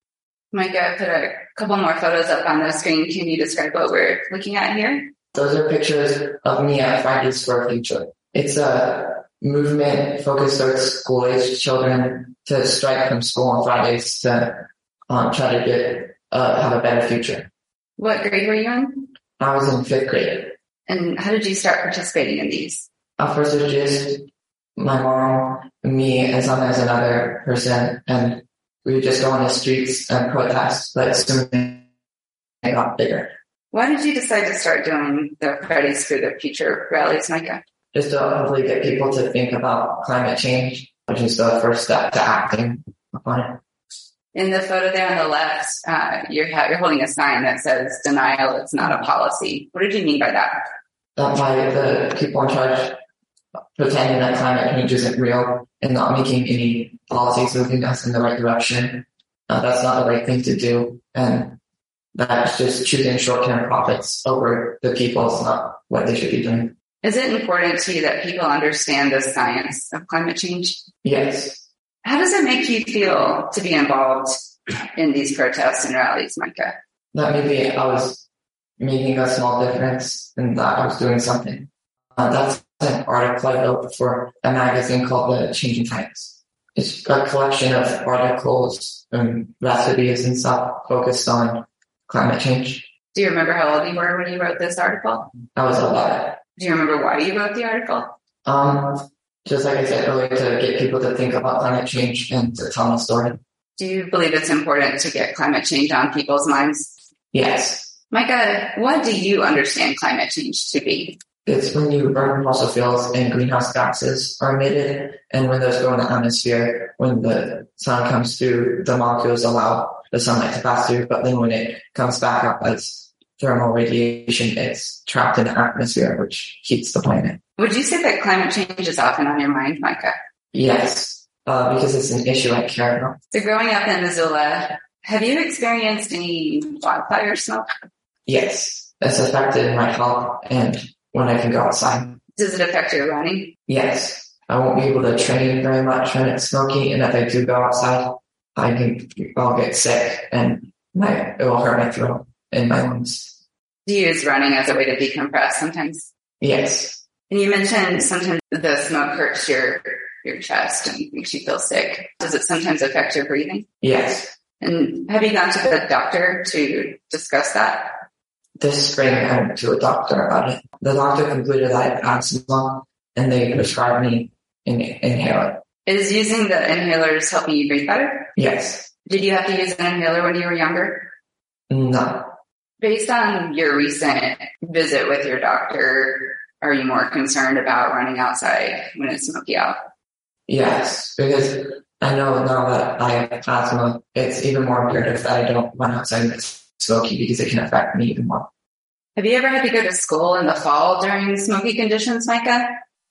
Micah, put a couple more photos up on the screen. Can you describe what we're looking at here? Those are pictures of me at Fridays for a Future. It's a movement focused towards school-aged children to strike from school on Fridays to um, try to get uh, have a better future. What grade were you in? I was in fifth grade. And how did you start participating in these? At first it was just my mom, me, and sometimes another person, and we would just go on the streets and protest, but soon it got bigger. Why did you decide to start doing the Fridays for the Future rallies, Micah? Just to hopefully get people to think about climate change, which is the first step to acting upon it. In the photo there on the left, uh, you're, ha- you're holding a sign that says, denial, it's not a policy. What did you mean by that? That by the people in charge pretending that climate change isn't real and not making any policies moving us in the right direction. Uh, that's not the right thing to do. And that's just choosing short-term profits over the people. It's not what they should be doing. Is it important to you that people understand the science of climate change? Yes. How does it make you feel to be involved in these protests and rallies, Micah? That maybe I was making a small difference and that I was doing something. Uh, that's an article I wrote for a magazine called The Changing Times. It's a collection of articles and recipes and stuff focused on climate change. Do you remember how old you were when you wrote this article? I was eleven. Do you remember why you wrote the article? Um, just like I said earlier, to get people to think about climate change and to tell a story. Do you believe it's important to get climate change on people's minds? Yes. Micah, what do you understand climate change to be? It's when you burn fossil fuels and greenhouse gases are emitted, and when those go in the atmosphere, when the sun comes through, the molecules allow the sunlight to pass through, but then when it comes back up as thermal radiation, it's trapped in the atmosphere, which heats the planet. Would you say that climate change is often on your mind, Micah? Yes, uh, because it's an issue I care about. So growing up in Missoula, have you experienced any wildfire smoke? Yes, it's affected my health and when I can go outside. Does it affect your running? Yes, I won't be able to train very much when it's smoky, and if I do go outside, I can, I'll get sick and my, it will hurt my throat and my lungs. Do you use running as a way to decompress sometimes? Yes. And you mentioned sometimes the smoke hurts your, your chest and makes you feel sick. Does it sometimes affect your breathing? Yes. And have you gone to the doctor to discuss that? This spring, I went to a doctor about it. The doctor concluded I had asthma, and they prescribed me an inhaler. Is using the inhalers helping you breathe better? Yes. Did you have to use an inhaler when you were younger? No. Based on your recent visit with your doctor, are you more concerned about running outside when it's smoky out? Yes, because I know now that I have asthma, it's even more imperative that I don't run outside when it's smoky because it can affect me even more. Have you ever had to go to school in the fall during smoky conditions, Micah?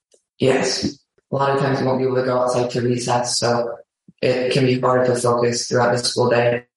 Yes. A lot of times we won't be able to go outside to recess, so it can be hard to focus throughout the school day.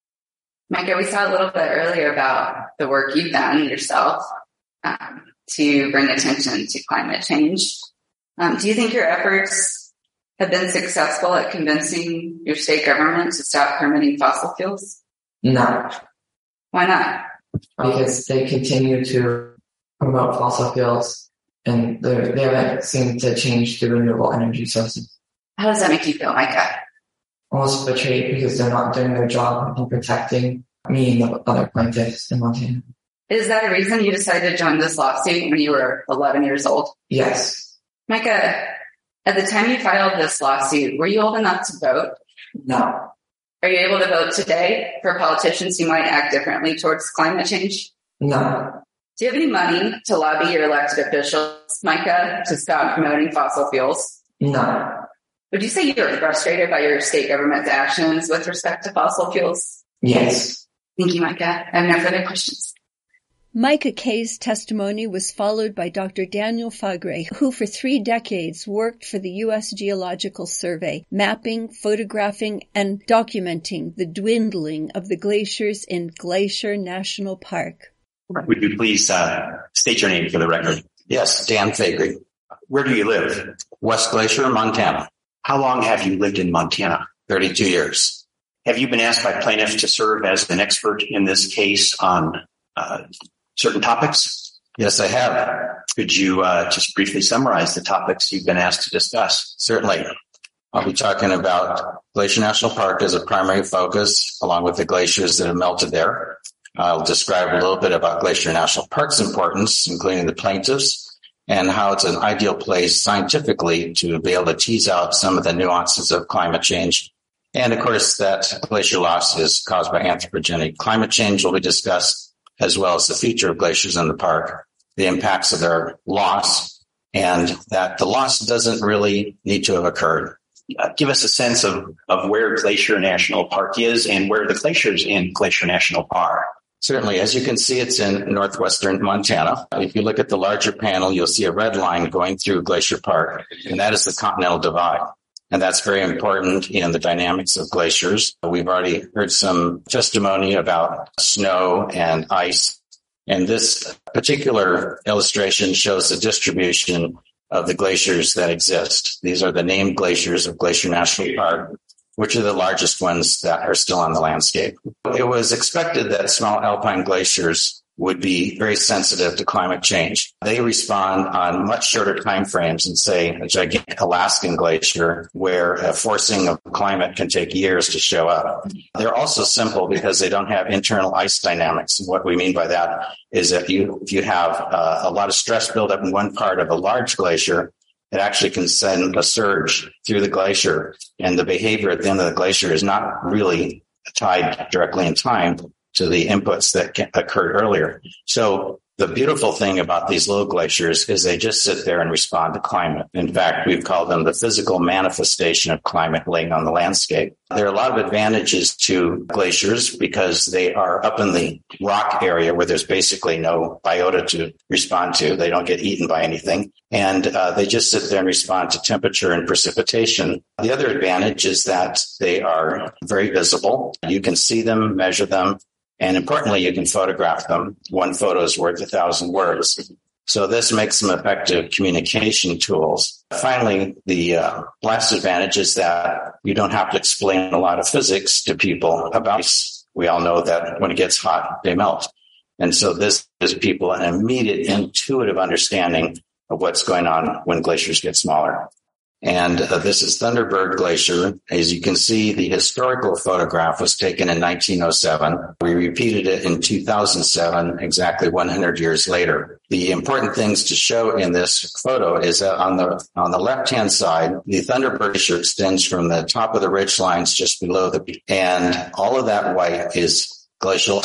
Micah, we saw a little bit earlier about the work you've done yourself um, to bring attention to climate change. Um, do you think your efforts have been successful at convincing your state government to stop permitting fossil fuels? No. Why not? Because they continue to promote fossil fuels and they haven't seemed to change to renewable energy sources. How does that make you feel, Micah? Almost betrayed because they're not doing their job in protecting me and the other plaintiffs in Montana. Is that a reason you decided to join this lawsuit when you were eleven years old? Yes. Micah, at the time you filed this lawsuit, were you old enough to vote? No. Are you able to vote today for politicians who might act differently towards climate change? No. Do you have any money to lobby your elected officials, Micah, to stop promoting fossil fuels? No. Would you say you're frustrated by your state government's actions with respect to fossil fuels? Yes. Thank you, Micah. I have no further questions. Micah Kay's testimony was followed by Doctor Daniel Fagre, who for three decades worked for the U S Geological Survey, mapping, photographing, and documenting the dwindling of the glaciers in Glacier National Park. Would you please uh, state your name for the record? Yes, Dan Fagre. Where do you live? West Glacier, Montana. How long have you lived in Montana? thirty-two years. Have you been asked by plaintiffs to serve as an expert in this case on uh, certain topics? Yes, I have. Could you uh, just briefly summarize the topics you've been asked to discuss? Certainly. I'll be talking about Glacier National Park as a primary focus, along with the glaciers that have melted there. I'll describe a little bit about Glacier National Park's importance, including the plaintiffs, and how it's an ideal place scientifically to be able to tease out some of the nuances of climate change. And, of course, that glacier loss is caused by anthropogenic climate change will be discussed, as well as the future of glaciers in the park, the impacts of their loss, and that the loss doesn't really need to have occurred. Uh, give us a sense of, of where Glacier National Park is and where the glaciers in Glacier National Park are. Certainly. As you can see, it's in northwestern Montana. If you look at the larger panel, you'll see a red line going through Glacier Park, and that is the Continental Divide. And that's very important in the dynamics of glaciers. We've already heard some testimony about snow and ice. And this particular illustration shows the distribution of the glaciers that exist. These are the named glaciers of Glacier National Park, which are the largest ones that are still on the landscape. It was expected that small alpine glaciers would be very sensitive to climate change. They respond on much shorter time frames than, say, a gigantic Alaskan glacier, where a forcing of climate can take years to show up. They're also simple because they don't have internal ice dynamics. And what we mean by that is that you, if you have uh, a lot of stress buildup in one part of a large glacier, it actually can send a surge through the glacier, and the behavior at the end of the glacier is not really tied directly in time to the inputs that occurred earlier. So the beautiful thing about these little glaciers is they just sit there and respond to climate. In fact, we've called them the physical manifestation of climate laying on the landscape. There are a lot of advantages to glaciers because they are up in the rock area where there's basically no biota to respond to. They don't get eaten by anything. And uh, they just sit there and respond to temperature and precipitation. The other advantage is that they are very visible. You can see them, measure them, and importantly, you can photograph them. One photo is worth a thousand words. So this makes them effective communication tools. Finally, the uh, last advantage is that you don't have to explain a lot of physics to people about ice. We all know that when it gets hot, they melt. And so this gives people an immediate intuitive understanding of what's going on when glaciers get smaller. And uh, this is Thunderbird Glacier. As you can see, the historical photograph was taken in nineteen oh seven. We repeated it in two thousand seven, exactly one hundred years later. The important things to show in this photo is that on the on the left-hand side, the Thunderbird Glacier extends from the top of the ridge lines just below the peak. And all of that white is glacial ice.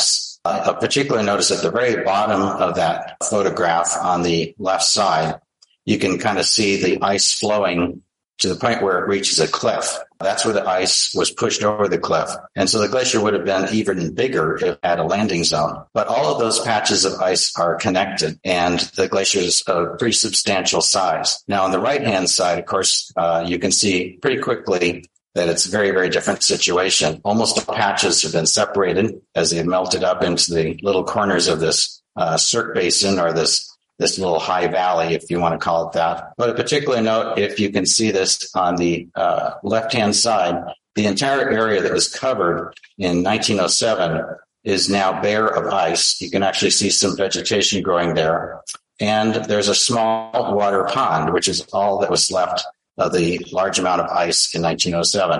Uh, of particular notice at the very bottom of that photograph on the left side, you can kind of see the ice flowing to the point where it reaches a cliff. That's where the ice was pushed over the cliff. And so the glacier would have been even bigger if it had a landing zone. But all of those patches of ice are connected, and the glacier is a pretty substantial size. Now, on the right-hand side, of course, uh, you can see pretty quickly that it's a very, very different situation. Almost all patches have been separated as they have melted up into the little corners of this uh, cirque basin, or this this little high valley, if you want to call it that. But a particular note, if you can see this on the uh, left-hand side, the entire area that was covered in nineteen oh seven is now bare of ice. You can actually see some vegetation growing there. And there's a small water pond, which is all that was left of the large amount of ice in nineteen oh seven.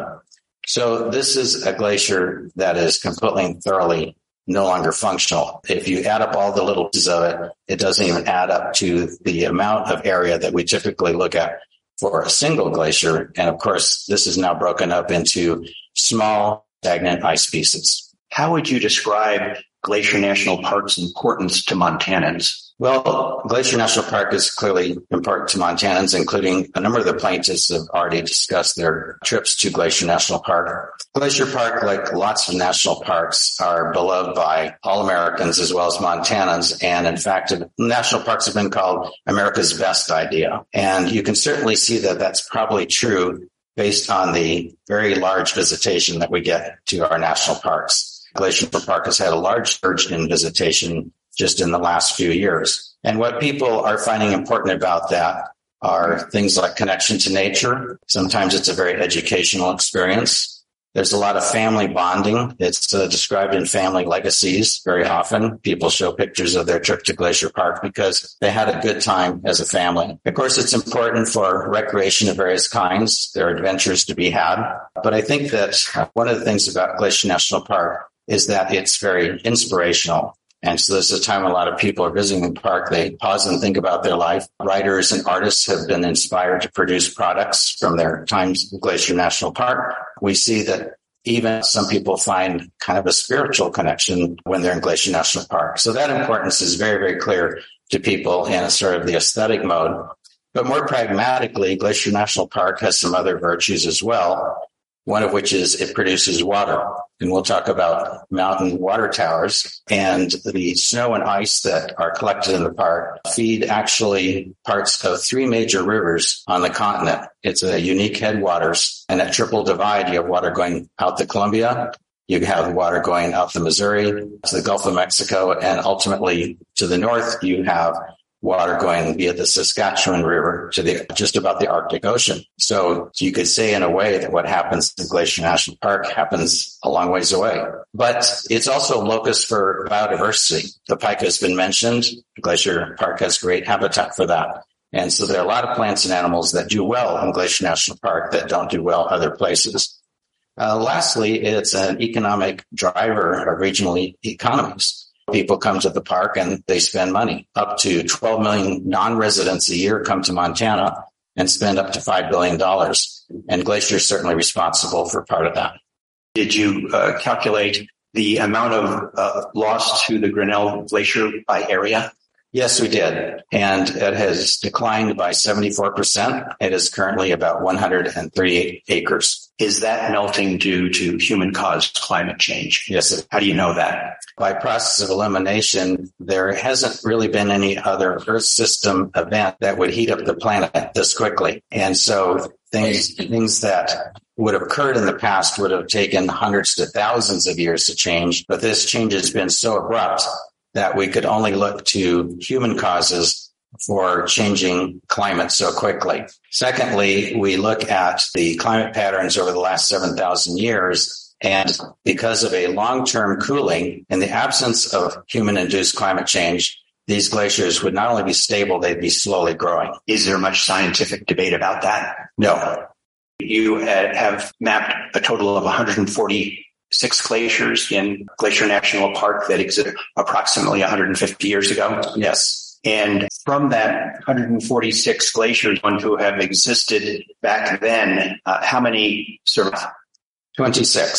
So this is a glacier that is completely and thoroughly no longer functional. If you add up all the little pieces of it, it doesn't even add up to the amount of area that we typically look at for a single glacier. And of course, this is now broken up into small stagnant ice pieces. How would you describe Glacier National Park's importance to Montanans? Well, Glacier National Park is clearly important to Montanans, including a number of the plaintiffs have already discussed their trips to Glacier National Park. Glacier Park, like lots of national parks, are beloved by all Americans as well as Montanans. And in fact, national parks have been called America's best idea. And you can certainly see that that's probably true based on the very large visitation that we get to our national parks. Glacier Park has had a large surge in visitation just in the last few years. And what people are finding important about that are things like connection to nature. Sometimes it's a very educational experience. There's a lot of family bonding. It's uh, described in family legacies very often. People show pictures of their trip to Glacier Park because they had a good time as a family. Of course, it's important for recreation of various kinds. There are adventures to be had. But I think that one of the things about Glacier National Park is that it's very inspirational. And so this is a time when a lot of people are visiting the park. They pause and think about their life. Writers and artists have been inspired to produce products from their times in Glacier National Park. We see that even some people find kind of a spiritual connection when they're in Glacier National Park. So that importance is very, very clear to people in a sort of the aesthetic mode. But more pragmatically, Glacier National Park has some other virtues as well, one of which is it produces water. And we'll talk about mountain water towers, and the snow and ice that are collected in the park feed actually parts of three major rivers on the continent. It's a unique headwaters, and at Triple Divide, you have water going out the Columbia. You have water going out the Missouri to the Gulf of Mexico, and ultimately to the north, you have water going via the Saskatchewan River to the just about the Arctic Ocean. So you could say in a way that what happens in Glacier National Park happens a long ways away. But it's also a locus for biodiversity. The pike has been mentioned. Glacier Park has great habitat for that. And so there are a lot of plants and animals that do well in Glacier National Park that don't do well other places. Uh, lastly, it's an economic driver of regional e- economies. People come to the park and they spend money. Up to twelve million non-residents a year come to Montana and spend up to five billion dollars. And Glacier is certainly responsible for part of that. Did you uh, calculate the amount of uh, loss to the Grinnell Glacier by area? Yes, we did. And it has declined by seventy-four percent. It is currently about one hundred thirty-eight acres. Is that melting due to human-caused climate change? Yes. How do you know that? By process of elimination, there hasn't really been any other Earth system event that would heat up the planet this quickly. And so things, things that would have occurred in the past would have taken hundreds to thousands of years to change. But this change has been so abrupt that we could only look to human causes for changing climate so quickly. Secondly, we look at the climate patterns over the last seven thousand years, and because of a long-term cooling, in the absence of human-induced climate change, these glaciers would not only be stable, they'd be slowly growing. Is there much scientific debate about that? No. You have mapped a total of one hundred forty-six glaciers in Glacier National Park that existed approximately one hundred fifty years ago. Yes. And from that one hundred forty-six glaciers to have existed back then, uh, how many survived? twenty-six.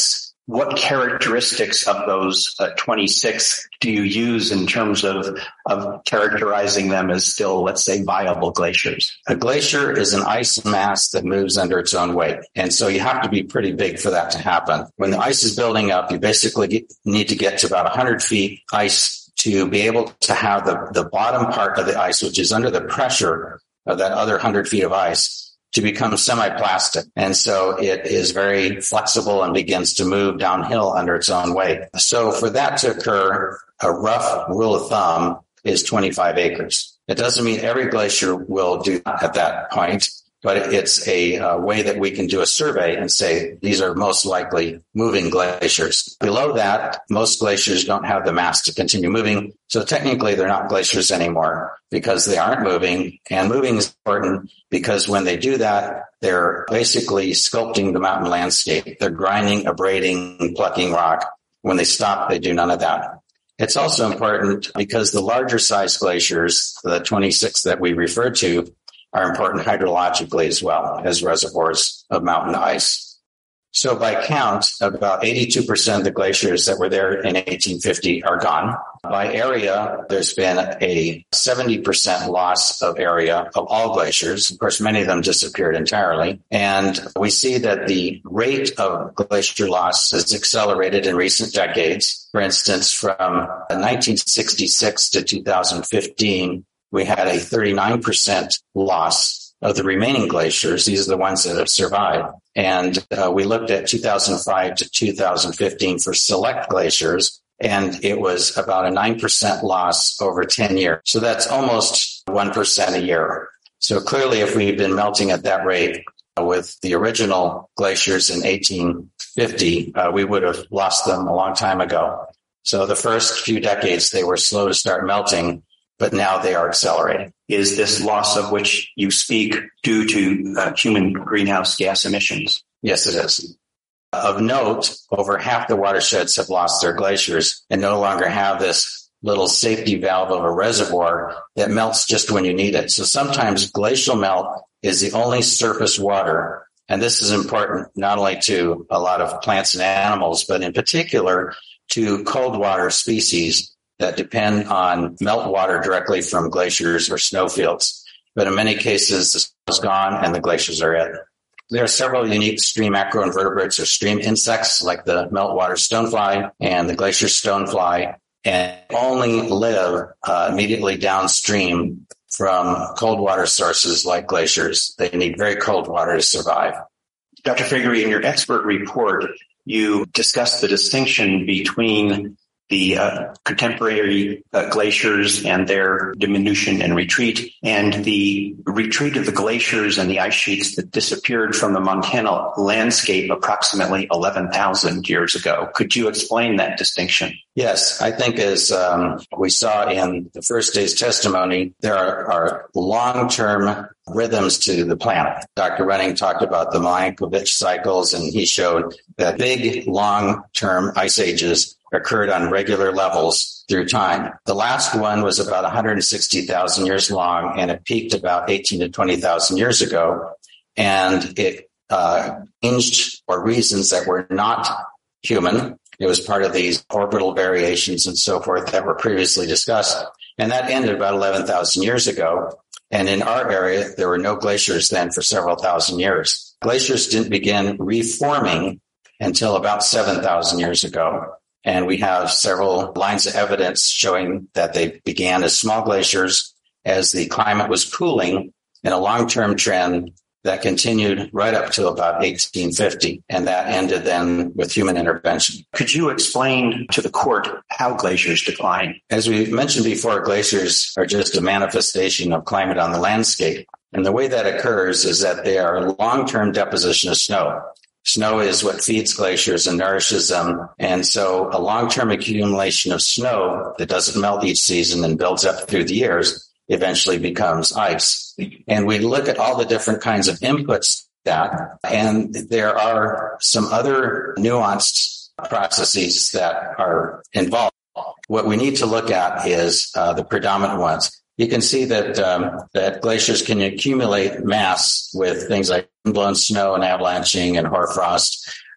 what characteristics of those uh, twenty-six do you use in terms of, of characterizing them as still, let's say, viable glaciers? A glacier is an ice mass that moves under its own weight. And so you have to be pretty big for that to happen. When the ice is building up, you basically get, need to get to about one hundred feet ice to be able to have the, the bottom part of the ice, which is under the pressure of that other one hundred feet of ice, to become semi-plastic. And so it is very flexible and begins to move downhill under its own weight. So for that to occur, a rough rule of thumb is twenty-five acres. It doesn't mean every glacier will do that at that point, but it's a, a way that we can do a survey and say these are most likely moving glaciers. Below that, most glaciers don't have the mass to continue moving. So technically they're not glaciers anymore because they aren't moving. And moving is important because when they do that, they're basically sculpting the mountain landscape. They're grinding, abrading, plucking rock. When they stop, they do none of that. It's also important because the larger size glaciers, the twenty-six that we referred to, are important hydrologically as well as reservoirs of mountain ice. So by count, about eighty-two percent of the glaciers that were there in eighteen fifty are gone. By area, there's been a seventy percent loss of area of all glaciers. Of course, many of them disappeared entirely. And we see that the rate of glacier loss has accelerated in recent decades. For instance, from nineteen sixty-six to two thousand fifteen, we had a thirty-nine percent loss of the remaining glaciers. These are the ones that have survived. And uh, we looked at two thousand five to two thousand fifteen for select glaciers, and it was about a nine percent loss over ten years. So that's almost one percent a year. So clearly, if we'd been melting at that rate uh, with the original glaciers in eighteen fifty, uh, we would have lost them a long time ago. So the first few decades, they were slow to start melting, but now they are accelerating. Is this loss of which you speak due to uh, human greenhouse gas emissions? Yes, it is. Of note, over half the watersheds have lost their glaciers and no longer have this little safety valve of a reservoir that melts just when you need it. So sometimes glacial melt is the only surface water. And this is important not only to a lot of plants and animals, but in particular to cold water species that depend on meltwater directly from glaciers or snowfields. But in many cases, the snow is gone and the glaciers are it. There are several unique stream macroinvertebrates or stream insects like the meltwater stonefly and the glacier stonefly, and only live uh, immediately downstream from cold water sources like glaciers. They need very cold water to survive. Doctor Faegre, in your expert report, you discussed the distinction between the uh, contemporary uh, glaciers and their diminution and retreat, and the retreat of the glaciers and the ice sheets that disappeared from the Montana landscape approximately eleven thousand years ago. Could you explain that distinction? Yes, I think as um, we saw in the first day's testimony, there are, are long-term rhythms to the planet. Doctor Renning talked about the Milankovitch cycles, and he showed that big, long-term ice ages occurred on regular levels through time. The last one was about one hundred sixty thousand years long, and it peaked about eighteen to twenty thousand years ago. And it uh, changed for reasons that were not human. It was part of these orbital variations and so forth that were previously discussed. And that ended about eleven thousand years ago. And in our area, there were no glaciers then for several thousand years. Glaciers didn't begin reforming until about seven thousand years ago. And we have several lines of evidence showing that they began as small glaciers as the climate was cooling in a long-term trend that continued right up to about eighteen fifty. And that ended then with human intervention. Could you explain to the court how glaciers decline? As we mentioned before, glaciers are just a manifestation of climate on the landscape. And the way that occurs is that they are a long-term deposition of snow. Snow is what feeds glaciers and nourishes them. And so a long-term accumulation of snow that doesn't melt each season and builds up through the years eventually becomes ice. And we look at all the different kinds of inputs to that, and there are some other nuanced processes that are involved. What we need to look at is uh, the predominant ones. You can see that um, that glaciers can accumulate mass with things like blown snow and avalanching and hoarfrost.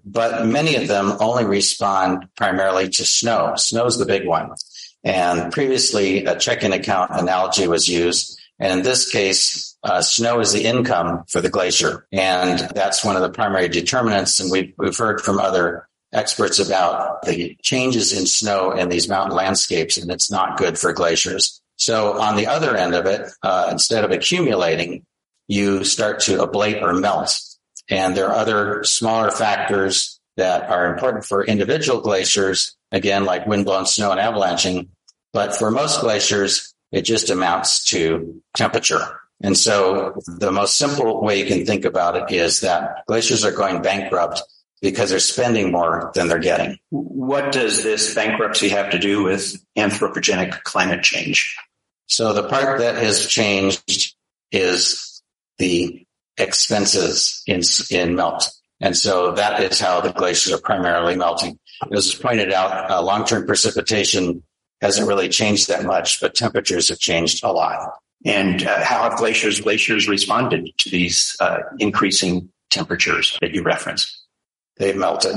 but many of them only respond primarily to snow. Snow is the big one. And previously, a checking account analogy was used. And in this case, uh, snow is the income for the glacier. And that's one of the primary determinants. And we've, we've heard from other experts about the changes in snow in these mountain landscapes, and it's not good for glaciers. So on the other end of it, uh, instead of accumulating, you start to ablate or melt. And there are other smaller factors that are important for individual glaciers, again, like windblown snow and avalanching. But for most glaciers, it just amounts to temperature. And so the most simple way you can think about it is that glaciers are going bankrupt because they're spending more than they're getting. What does this bankruptcy have to do with anthropogenic climate change? So the part that has changed is the expenses in, in melt. And so that is how the glaciers are primarily melting. As was pointed out, uh, long-term precipitation hasn't really changed that much, but temperatures have changed a lot. And uh, how have glaciers glaciers responded to these uh, increasing temperatures that you referenced? They've melted.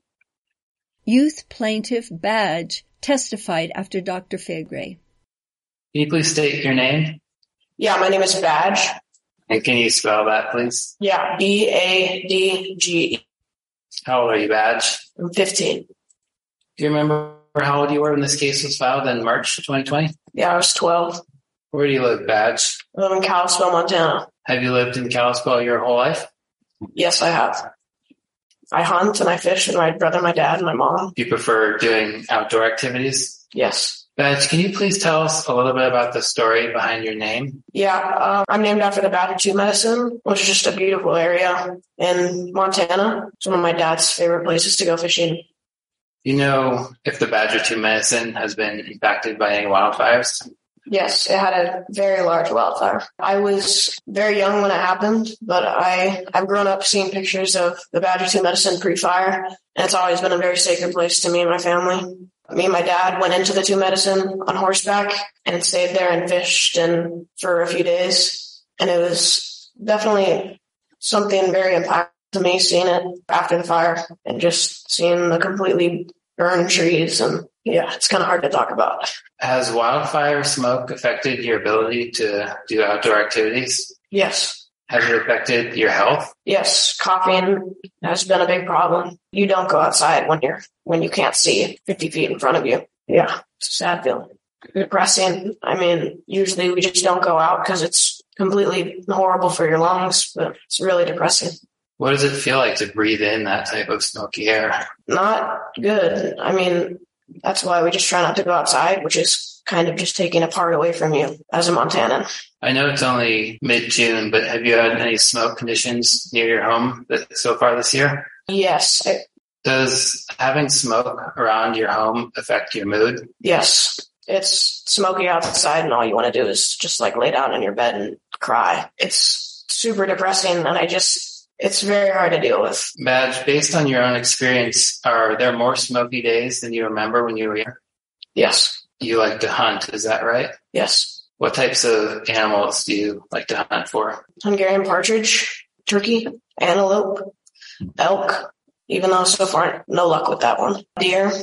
Youth Plaintiff Badge testified after Doctor Faegre. Can you please state your name? Yeah, my name is Badge. And can you spell that, please? Yeah, B A D G E. How old are you, Badge? I'm fifteen. Do you remember how old you were when this case was filed in March twenty twenty? Yeah, I was twelve. Where do you live, Badge? I live in Kalispell, Montana. Have you lived in Kalispell your whole life? Yes, I have. I hunt and I fish with my brother, my dad, and my mom. Do you prefer doing outdoor activities? Yes. Badge, can you please tell us a little bit about the story behind your name? Yeah, uh, I'm named after the Badger Two Medicine, which is just a beautiful area in Montana. It's one of my dad's favorite places to go fishing. Do you know if the Badger Two Medicine has been impacted by any wildfires? Yes, it had a very large wildfire. I was very young when it happened, but I, I've grown up seeing pictures of the Badger Two Medicine pre-fire, and it's always been a very sacred place to me and my family. Me and my dad went into the Two Medicine on horseback and stayed there and fished and for a few days. And it was definitely something very impactful to me, seeing it after the fire and just seeing the completely burned trees. And yeah, it's kind of hard to talk about. Has wildfire smoke affected your ability to do outdoor activities? Yes. Has it affected your health? Yes, coughing has been a big problem. You don't go outside when you're when you can't see fifty feet in front of you. Yeah, it's a sad feeling. Depressing. I mean, usually we just don't go out because it's completely horrible for your lungs, but it's really depressing. What does it feel like to breathe in that type of smoky air? Not good. I mean, that's why we just try not to go outside, which is kind of just taking a part away from you as a Montanan. I know it's only mid-June, but have you had any smoke conditions near your home so far this year? Yes. I, Does having smoke around your home affect your mood? Yes. It's smoky outside and all you want to do is just like lay down in your bed and cry. It's super depressing and I just, it's very hard to deal with. Badge, based on your own experience, are there more smoky days than you remember when you were young? Yes. You like to hunt, is that right? Yes. What types of animals do you like to hunt for? Hungarian partridge, turkey, antelope, elk, even though so far no luck with that one. Deer.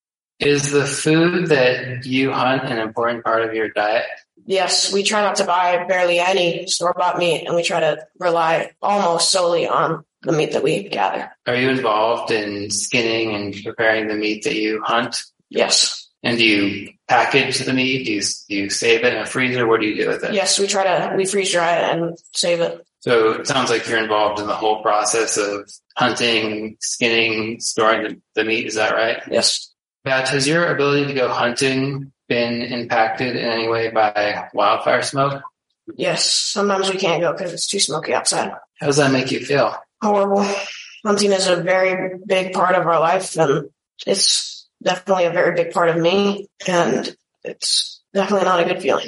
Is the food that you hunt an important part of your diet? Yes, we try not to buy barely any store-bought meat, and we try to rely almost solely on the meat that we gather. Are you involved in skinning and preparing the meat that you hunt? Yes. And do you package the meat? Do you, do you save it in a freezer? What do you do with it? Yes, we try to, we freeze dry it and save it. So it sounds like you're involved in the whole process of hunting, skinning, storing the, the meat. Is that right? Yes. Badge, has your ability to go hunting been impacted in any way by wildfire smoke? Yes. Sometimes we can't go because it's too smoky outside. How does that make you feel? Horrible. Hunting is a very big part of our life, and it's definitely a very big part of me, and it's definitely not a good feeling.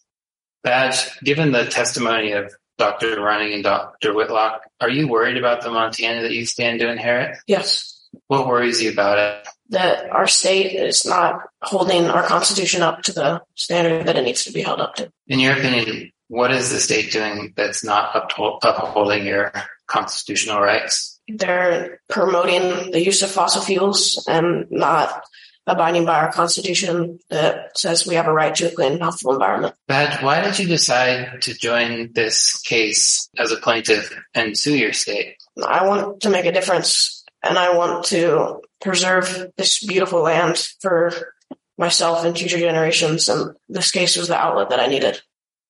Badge, given the testimony of Doctor Running and Doctor Whitlock, are you worried about the Montana that you stand to inherit? Yes. What worries you about it? That our state is not holding our Constitution up to the standard that it needs to be held up to. In your opinion, what is the state doing that's not uphold- upholding your constitutional rights? They're promoting the use of fossil fuels and not abiding by our Constitution that says we have a right to a clean and healthful environment. Badge, why did you decide to join this case as a plaintiff and sue your state? I want to make a difference, and I want to preserve this beautiful land for myself and future generations, and this case was the outlet that I needed.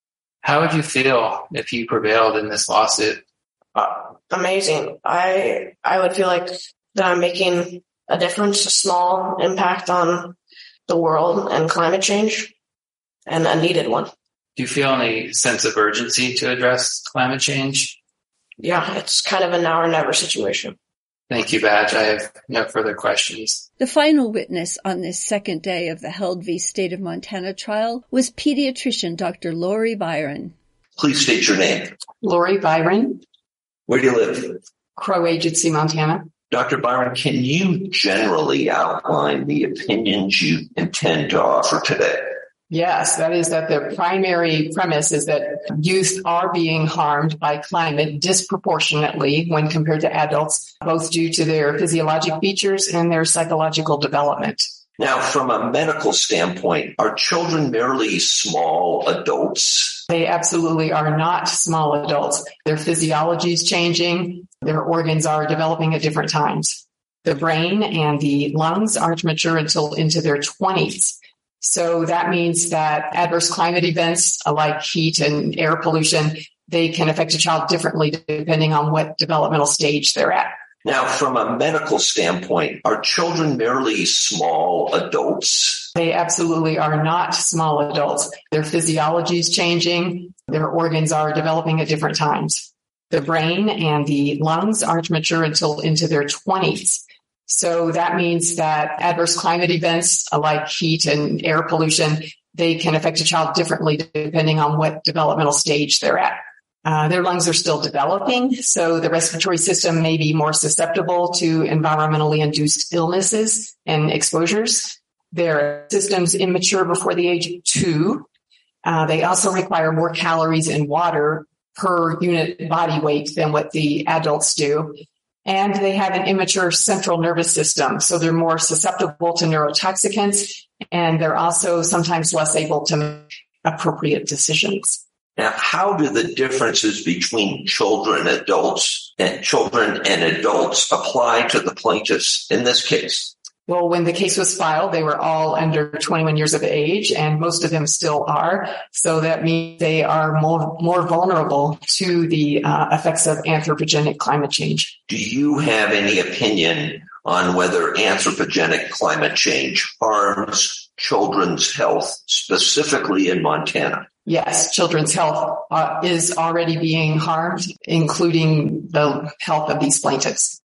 How would you feel if you prevailed in this lawsuit? Uh, amazing. I I would feel like that I'm making a difference, a small impact on the world and climate change, and a needed one. Do you feel any sense of urgency to address climate change? Yeah, it's kind of a now or never situation. Thank you, Badge. I have no further questions. The final witness on this second day of the Held v. State of Montana trial was pediatrician Doctor Lori Byron. Please state your name. Lori Byron. Where do you live? Crow Agency, Montana. Doctor Byron, can you generally outline the opinions you intend to offer today? Yes, that is that the primary premise is that youth are being harmed by climate disproportionately when compared to adults, both due to their physiologic features and their psychological development. Now, from a medical standpoint, are children merely small adults? They absolutely are not small adults. Their physiology is changing. Their organs are developing at different times. The brain and the lungs aren't mature until into their twenties. So that means that adverse climate events like heat and air pollution, they can affect a child differently depending on what developmental stage they're at. Now, from a medical standpoint, are children merely small adults? They absolutely are not small adults. Their physiology is changing. Their organs are developing at different times. The brain and the lungs aren't mature until into their twenties. So that means that adverse climate events like heat and air pollution, they can affect a child differently depending on what developmental stage they're at. Uh, their lungs are still developing, so the respiratory system may be more susceptible to environmentally induced illnesses and exposures. Their system's immature before the age of two. Uh, they also require more calories and water per unit body weight than what the adults do. And they have an immature central nervous system, so they're more susceptible to neurotoxicants, and they're also sometimes less able to make appropriate decisions. Now, how do the differences between children, adults, and children and adults apply to the plaintiffs in this case? Well, when the case was filed, they were all under twenty-one years of age, and most of them still are. So that means they are more, more vulnerable to the uh, effects of anthropogenic climate change. Do you have any opinion on whether anthropogenic climate change harms children's health, specifically in Montana? Yes, children's health uh, is already being harmed, including the health of these plaintiffs.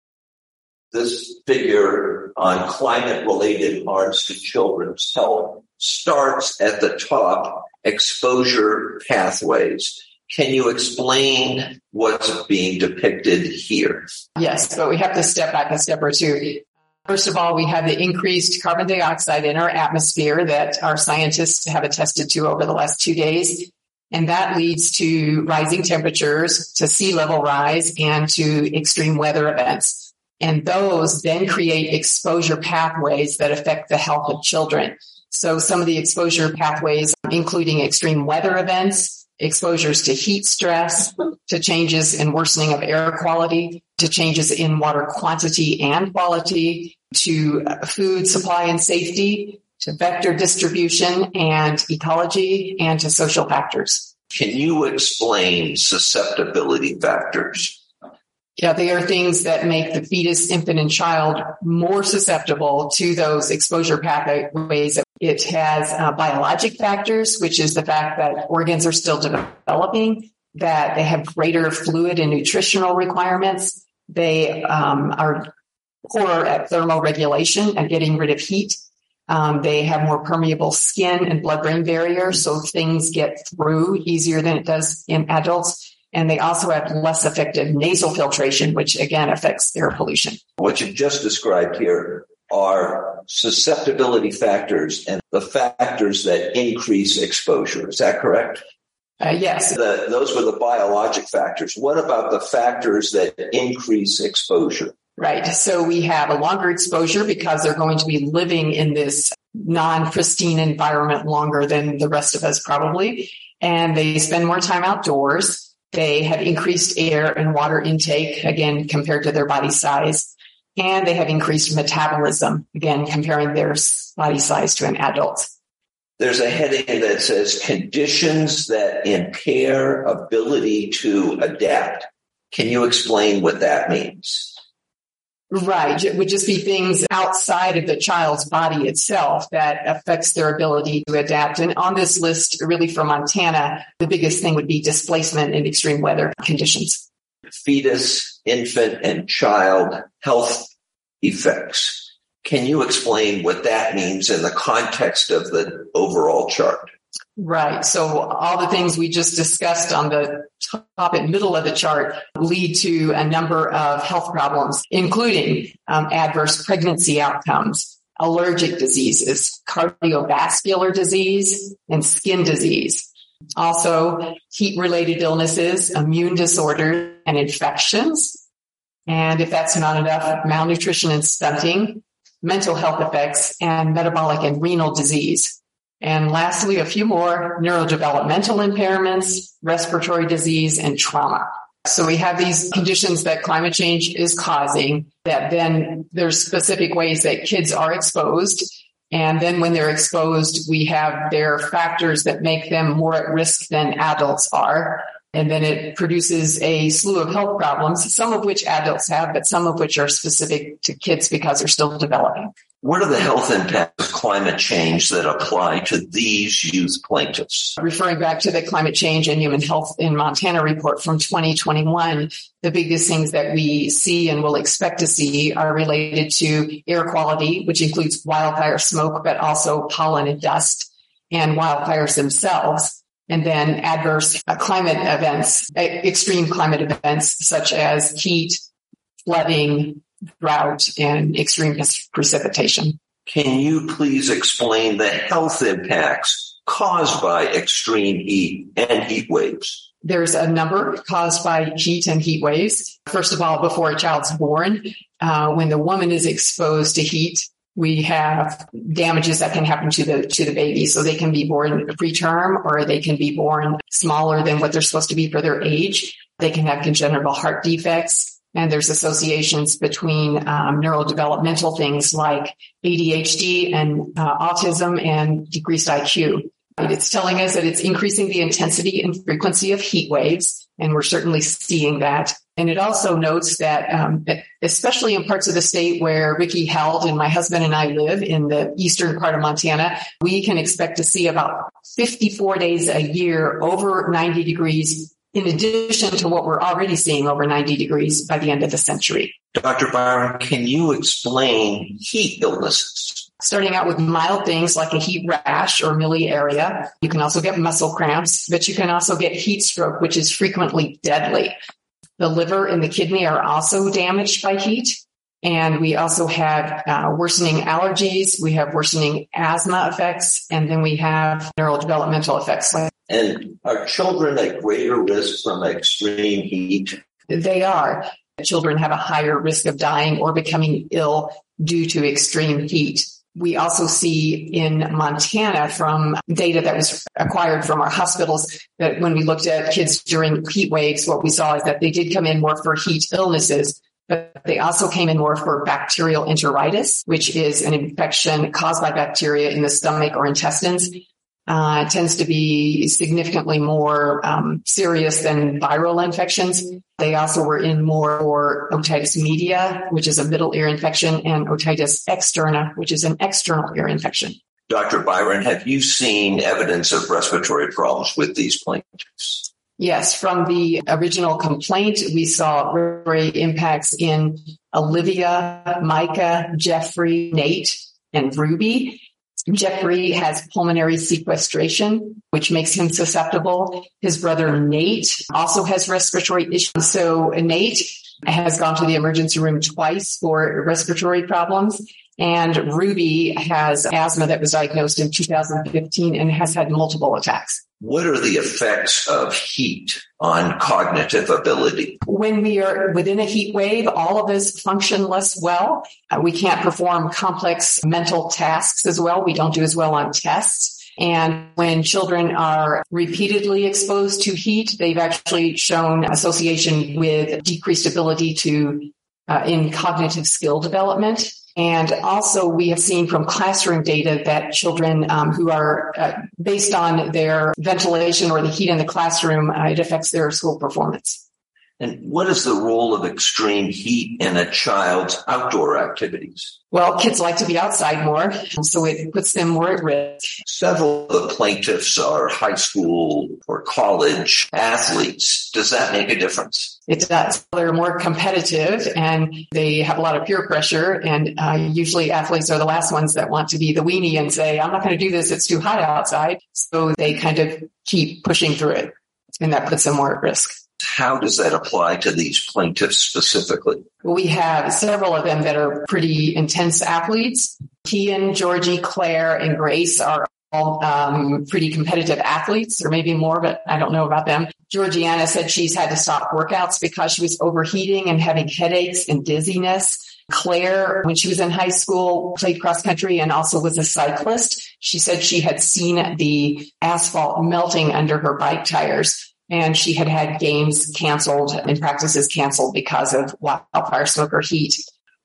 This figure on climate-related harms to children's health starts at the top, exposure pathways. Can you explain what's being depicted here? Yes, but we have to step back a step or two. First of all, we have the increased carbon dioxide in our atmosphere that our scientists have attested to over the last two days. And that leads to rising temperatures, to sea level rise, and to extreme weather events. And those then create exposure pathways that affect the health of children. So some of the exposure pathways, including extreme weather events, exposures to heat stress, to changes in worsening of air quality, to changes in water quantity and quality, to food supply and safety, to vector distribution and ecology, and to social factors. Can you explain susceptibility factors? Yeah, they are things that make the fetus, infant, and child more susceptible to those exposure pathways. It has uh, biologic factors, which is the fact that organs are still developing, that they have greater fluid and nutritional requirements. They um, are poorer at thermoregulation and getting rid of heat. Um, they have more permeable skin and blood-brain barrier, so things get through easier than it does in adults. And they also have less effective nasal filtration, which again affects air pollution. What you just described here are susceptibility factors and the factors that increase exposure. Is that correct? Uh, yes. The, those were the biologic factors. What about the factors that increase exposure? Right. So we have a longer exposure because they're going to be living in this non-pristine environment longer than the rest of us probably. And they spend more time outdoors. They have increased air and water intake, again, compared to their body size. And they have increased metabolism, again, comparing their body size to an adult. There's a heading that says conditions that impair ability to adapt. Can you explain what that means? Right. It would just be things outside of the child's body itself that affects their ability to adapt. And on this list, really for Montana, the biggest thing would be displacement in extreme weather conditions. Fetus, infant, and child health effects. Can you explain what that means in the context of the overall chart? Right. So all the things we just discussed on the top and middle of the chart lead to a number of health problems, including um, adverse pregnancy outcomes, allergic diseases, cardiovascular disease, and skin disease. Also, heat-related illnesses, immune disorders, and infections. And if that's not enough, malnutrition and stunting, mental health effects, and metabolic and renal disease. And lastly, a few more neurodevelopmental impairments, respiratory disease, and trauma. So we have these conditions that climate change is causing, that then there's specific ways that kids are exposed. And then when they're exposed, we have their factors that make them more at risk than adults are. And then it produces a slew of health problems, some of which adults have, but some of which are specific to kids because they're still developing. What are the health impacts of climate change that apply to these youth plaintiffs? Referring back to the Climate Change and Human Health in Montana report from twenty twenty-one, the biggest things that we see and will expect to see are related to air quality, which includes wildfire smoke, but also pollen and dust, and wildfires themselves. And then adverse uh, climate events, uh, extreme climate events such as heat, flooding, drought, and extreme precipitation. Can you please explain the health impacts caused by extreme heat and heat waves? There's a number caused by heat and heat waves. First of all, before a child's born, uh, when the woman is exposed to heat, we have damages that can happen to the to the baby. So they can be born preterm, or they can be born smaller than what they're supposed to be for their age. They can have congenital heart defects. And there's associations between um, neurodevelopmental things like A D H D and uh, autism and decreased I Q. It's telling us that it's increasing the intensity and frequency of heat waves, and we're certainly seeing that. And it also notes that, um, especially in parts of the state where Ricky Held and my husband and I live, in the eastern part of Montana, we can expect to see about fifty-four days a year over ninety degrees, in addition to what we're already seeing over ninety degrees by the end of the century. Doctor Byron, can you explain heat illnesses? Starting out with mild things like a heat rash or miliaria. You can also get muscle cramps, but you can also get heat stroke, which is frequently deadly. The liver and the kidney are also damaged by heat. And we also have uh, worsening allergies. We have worsening asthma effects. And then we have neurodevelopmental effects. And are children at greater risk from extreme heat? They are. Children have a higher risk of dying or becoming ill due to extreme heat. We also see in Montana, from data that was acquired from our hospitals, that when we looked at kids during heat waves, what we saw is that they did come in more for heat illnesses, but they also came in more for bacterial enteritis, which is an infection caused by bacteria in the stomach or intestines. Uh, it tends to be significantly more um, serious than viral infections. They also were in more for otitis media, which is a middle ear infection, and otitis externa, which is an external ear infection. Doctor Byron, have you seen evidence of respiratory problems with these plaintiffs? Yes, from the original complaint, we saw respiratory impacts in Olivia, Micah, Jeffrey, Nate, and Ruby. Jeffrey has pulmonary sequestration, which makes him susceptible. His brother Nate also has respiratory issues. So Nate has gone to the emergency room twice for respiratory problems. And Ruby has asthma that was diagnosed in two thousand fifteen and has had multiple attacks. What are the effects of heat on cognitive ability? When we are within a heat wave, all of us function less well. Uh, we can't perform complex mental tasks as well. We don't do as well on tests. And when children are repeatedly exposed to heat, they've actually shown association with decreased ability to uh, in cognitive skill development. And also we have seen from classroom data that children um, who are uh, based on their ventilation or the heat in the classroom, uh, it affects their school performance. And what is the role of extreme heat in a child's outdoor activities? Well, kids like to be outside more, so it puts them more at risk. Several of the plaintiffs are high school or college athletes. Does that make a difference? It does. They're more competitive and they have a lot of peer pressure. And uh, usually athletes are the last ones that want to be the weenie and say, I'm not going to do this. It's too hot outside. So they kind of keep pushing through it. And that puts them more at risk. How does that apply to these plaintiffs specifically? We have several of them that are pretty intense athletes. Kian, Georgie, Claire, and Grace are all um, pretty competitive athletes, or maybe more, but I don't know about them. Georgiana said she's had to stop workouts because she was overheating and having headaches and dizziness. Claire, when she was in high school, played cross country and also was a cyclist. She said she had seen the asphalt melting under her bike tires. And she had had games canceled and practices canceled because of wildfire smoke or heat.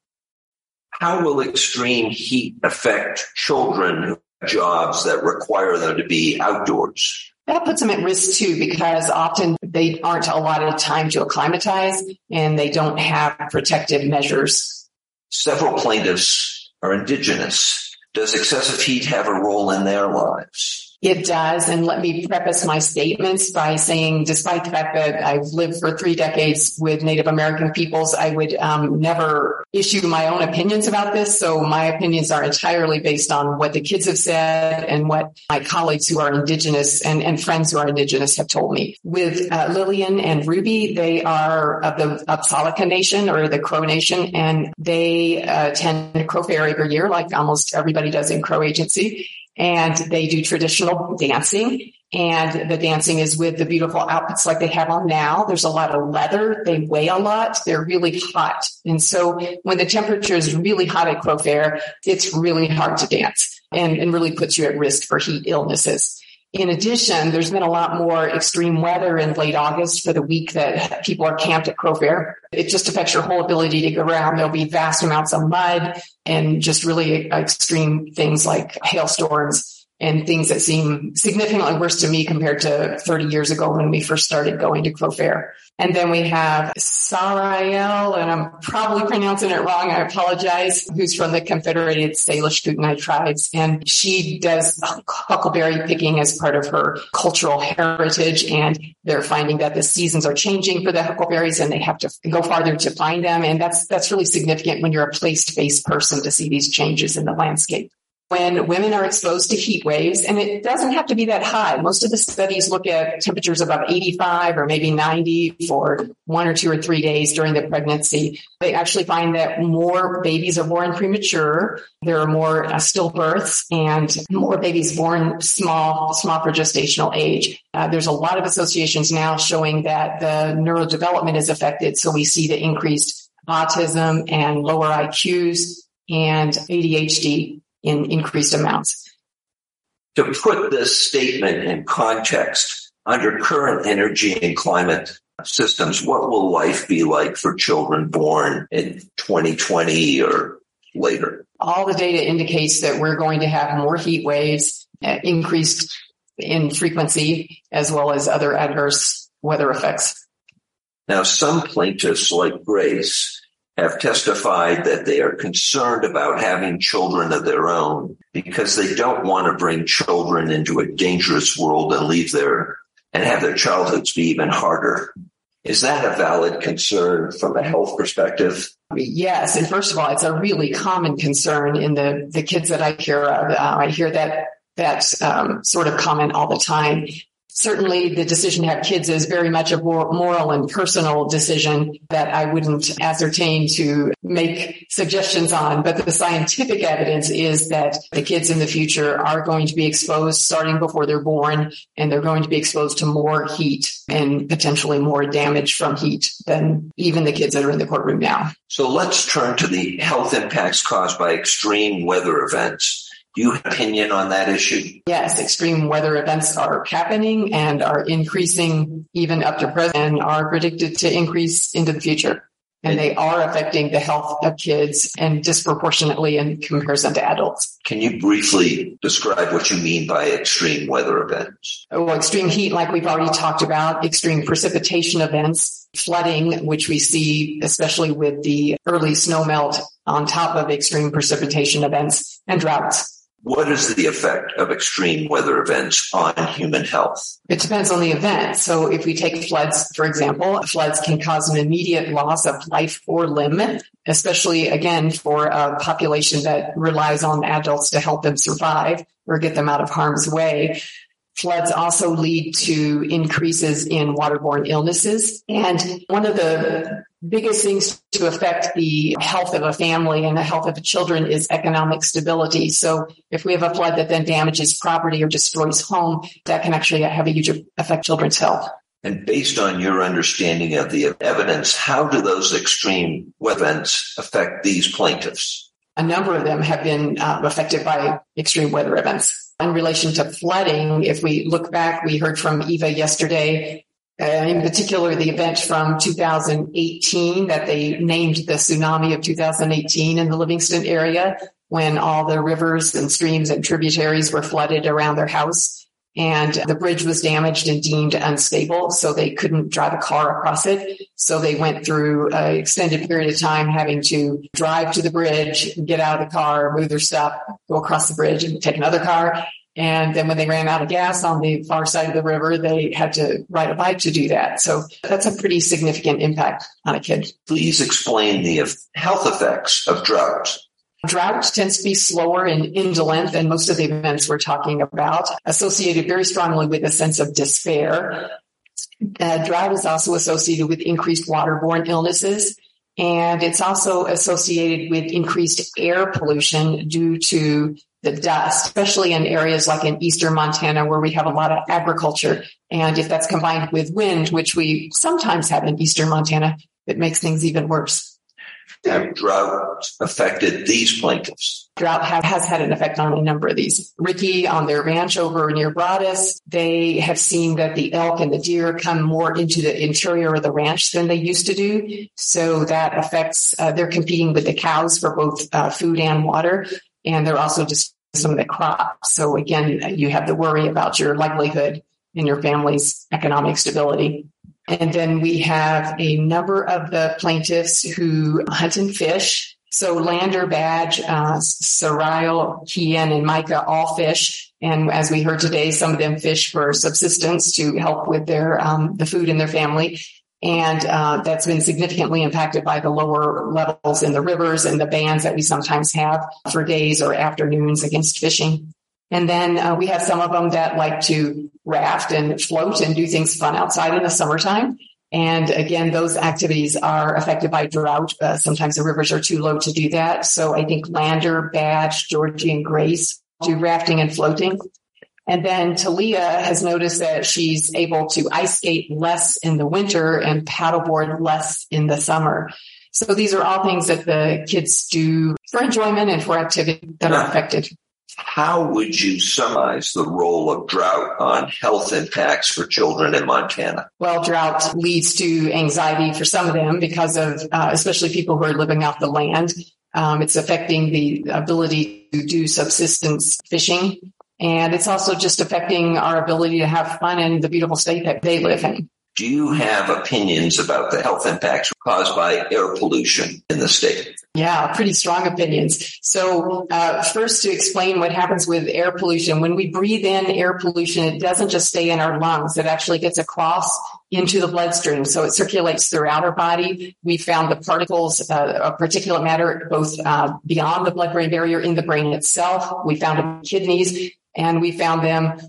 How will extreme heat affect children who have jobs that require them to be outdoors? That puts them at risk too, because often they aren't allotted time to acclimatize and they don't have protective measures. Several plaintiffs are Indigenous. Does excessive heat have a role in their lives? It does. And let me preface my statements by saying, despite the fact that I've lived for three decades with Native American peoples, I would um, never issue my own opinions about this. So my opinions are entirely based on what the kids have said and what my colleagues who are Indigenous and, and friends who are Indigenous have told me. With uh, Lillian and Ruby, they are of the Apsallaka Nation or the Crow Nation, and they uh, attend Crow Fair every year, like almost everybody does in Crow Agency. And they do traditional dancing, and the dancing is with the beautiful outfits like they have on now. There's a lot of leather. They weigh a lot. They're really hot. And so when the temperature is really hot at Crow Fair, it's really hard to dance and, and really puts you at risk for heat illnesses. In addition, there's been a lot more extreme weather in late August for the week that people are camped at Crow Fair. It just affects your whole ability to get around. There'll be vast amounts of mud and just really extreme things like hailstorms and things that seem significantly worse to me compared to thirty years ago when we first started going to Crow Fair. And then we have Sarael, and I'm probably pronouncing it wrong, I apologize, who's from the Confederated Salish Kootenai tribes. And she does huckleberry picking as part of her cultural heritage. And they're finding that the seasons are changing for the huckleberries and they have to go farther to find them. And that's, that's really significant when you're a place-based person to see these changes in the landscape. When women are exposed to heat waves, and it doesn't have to be that high. Most of the studies look at temperatures above eighty-five or maybe ninety for one or two or three days during the pregnancy. They actually find that more babies are born premature. There are more uh, stillbirths and more babies born small, small for gestational age. Uh, there's a lot of associations now showing that the neurodevelopment is affected. So we see the increased autism and lower I Qs and A D H D in increased amounts. To put this statement in context, under current energy and climate systems, what will life be like for children born in twenty twenty or later? All the data indicates that we're going to have more heat waves, uh, increased in frequency, as well as other adverse weather effects. Now, some plaintiffs like Grace have testified that they are concerned about having children of their own because they don't want to bring children into a dangerous world and leave their and have their childhoods be even harder. Is that a valid concern from a health perspective? Yes. And first of all, it's a really common concern in the, the kids that I hear of. Uh, I hear that, that um, sort of comment all the time. certainly the decision to have kids is very much a moral and personal decision that I wouldn't ascertain to make suggestions on. But the scientific evidence is that the kids in the future are going to be exposed starting before they're born, and they're going to be exposed to more heat and potentially more damage from heat than even the kids that are in the courtroom now. So let's turn to the health impacts caused by extreme weather events. Do you have an opinion on that issue? Yes, extreme weather events are happening and are increasing even up to present and are predicted to increase into the future. And they are affecting the health of kids and disproportionately in comparison to adults. Can you briefly describe what you mean by extreme weather events? Well, extreme heat, like we've already talked about, extreme precipitation events, flooding, which we see especially with the early snowmelt on top of extreme precipitation events, and droughts. What is the effect of extreme weather events on human health? It depends on the event. So if we take floods, for example, floods can cause an immediate loss of life or limb, especially, again, for a population that relies on adults to help them survive or get them out of harm's way. Floods also lead to increases in waterborne illnesses. And one of the biggest things to affect the health of a family and the health of the children is economic stability. So if we have a flood that then damages property or destroys home, that can actually have a huge effect on children's health. And based on your understanding of the evidence, how do those extreme events affect these plaintiffs? A number of them have been uh, affected by extreme weather events. In relation to flooding, if we look back, we heard from Eva yesterday, uh, in particular the event from two thousand eighteen that they named the tsunami of two thousand eighteen in the Livingston area, when all the rivers and streams and tributaries were flooded around their house. And the bridge was damaged and deemed unstable, so they couldn't drive a car across it. So they went through an extended period of time having to drive to the bridge, get out of the car, move their stuff, go across the bridge and take another car. And then when they ran out of gas on the far side of the river, they had to ride a bike to do that. So that's a pretty significant impact on a kid. Please explain the health effects of drought. Drought tends to be slower and indolent than most of the events we're talking about, associated very strongly with a sense of despair. Uh, drought is also associated with increased waterborne illnesses, and it's also associated with increased air pollution due to the dust, especially in areas like in eastern Montana where we have a lot of agriculture. And if that's combined with wind, which we sometimes have in eastern Montana, it makes things even worse. Have drought affected these plaintiffs? Drought have, has had an effect on a number of these. Ricky, on their ranch over near Broadus, they have seen that the elk and the deer come more into the interior of the ranch than they used to do. So that affects, uh, they're competing with the cows for both uh, food and water. And they're also just some of the crops. So again, you have the worry about your livelihood and your family's economic stability. And then we have a number of the plaintiffs who hunt and fish. So Lander, Badge, uh, Sariel, Kian, and Micah all fish. And as we heard today, some of them fish for subsistence to help with their um, the food in their family. And uh, that's been significantly impacted by the lower levels in the rivers and the bans that we sometimes have for days or afternoons against fishing. And then uh, we have some of them that like to raft and float and do things fun outside in the summertime. And again, those activities are affected by drought. Uh, sometimes the rivers are too low to do that. So I think Lander, Badge, Georgie, and Grace do rafting and floating. And then Talia has noticed that she's able to ice skate less in the winter and paddleboard less in the summer. So these are all things that the kids do for enjoyment and for activity that are affected. How would you summarize the role of drought on health impacts for children in Montana? Well, drought leads to anxiety for some of them because of, uh, especially people who are living off the land. Um, it's affecting the ability to do subsistence fishing. And it's also just affecting our ability to have fun in the beautiful state that they live in. Do you have opinions about the health impacts caused by air pollution in the state? Yeah, pretty strong opinions. So uh, first, to explain what happens with air pollution. When we breathe in air pollution, it doesn't just stay in our lungs. It actually gets across into the bloodstream. So it circulates throughout our body. We found the particles uh, of particulate matter both uh, beyond the blood-brain barrier in the brain itself. We found them in kidneys. And we found them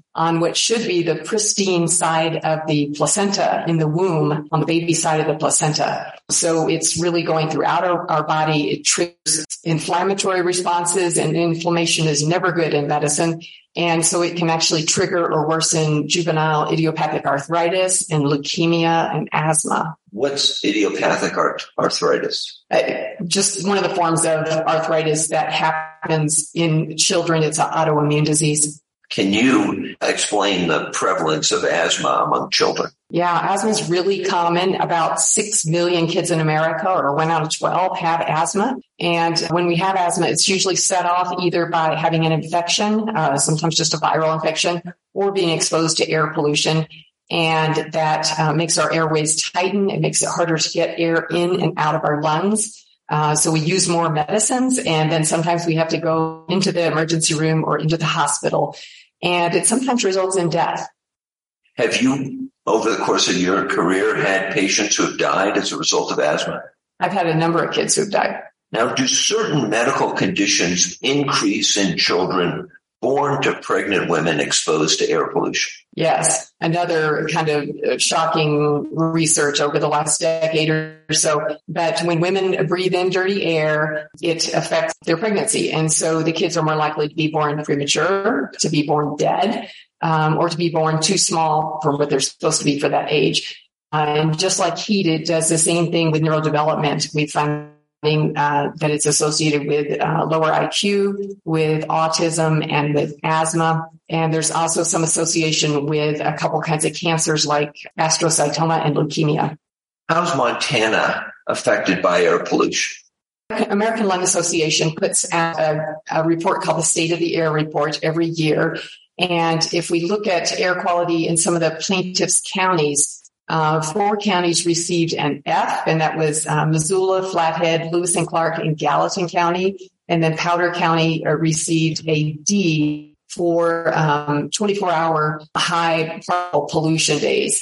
on what should be the pristine side of the placenta in the womb, on the baby side of the placenta. So it's really going throughout our, our body. It triggers inflammatory responses, and inflammation is never good in medicine. And so it can actually trigger or worsen juvenile idiopathic arthritis and leukemia and asthma. What's idiopathic art- arthritis? Uh, just one of the forms of arthritis that happens in children. It's an autoimmune disease. Can you explain the prevalence of asthma among children? Yeah, asthma is really common. About six million kids in America, or one out of twelve, have asthma. And when we have asthma, it's usually set off either by having an infection, uh, sometimes just a viral infection, or being exposed to air pollution. And that uh, makes our airways tighten. It makes it harder to get air in and out of our lungs. Uh, so we use more medicines, and then sometimes we have to go into the emergency room or into the hospital. And it sometimes results in death. Have you, over the course of your career, had patients who have died as a result of asthma? I've had a number of kids who have died. Now, do certain medical conditions increase in children born to pregnant women exposed to air pollution? Yes. Another kind of shocking research over the last decade or so, that when women breathe in dirty air, it affects their pregnancy. And so the kids are more likely to be born premature, to be born dead, um, or to be born too small for what they're supposed to be for that age. Uh, and just like heat, it does the same thing with neurodevelopment. We find Uh, that it's associated with uh, lower I Q, with autism, and with asthma. And there's also some association with a couple kinds of cancers like astrocytoma and leukemia. How's Montana affected by air pollution? American Lung Association puts out a, a report called the State of the Air Report every year. And if we look at air quality in some of the plaintiffs' counties, Uh, four counties received an F, and that was uh, Missoula, Flathead, Lewis and Clark, and Gallatin County. And then Powder County uh, received a D for um, twenty-four hour high particle pollution days.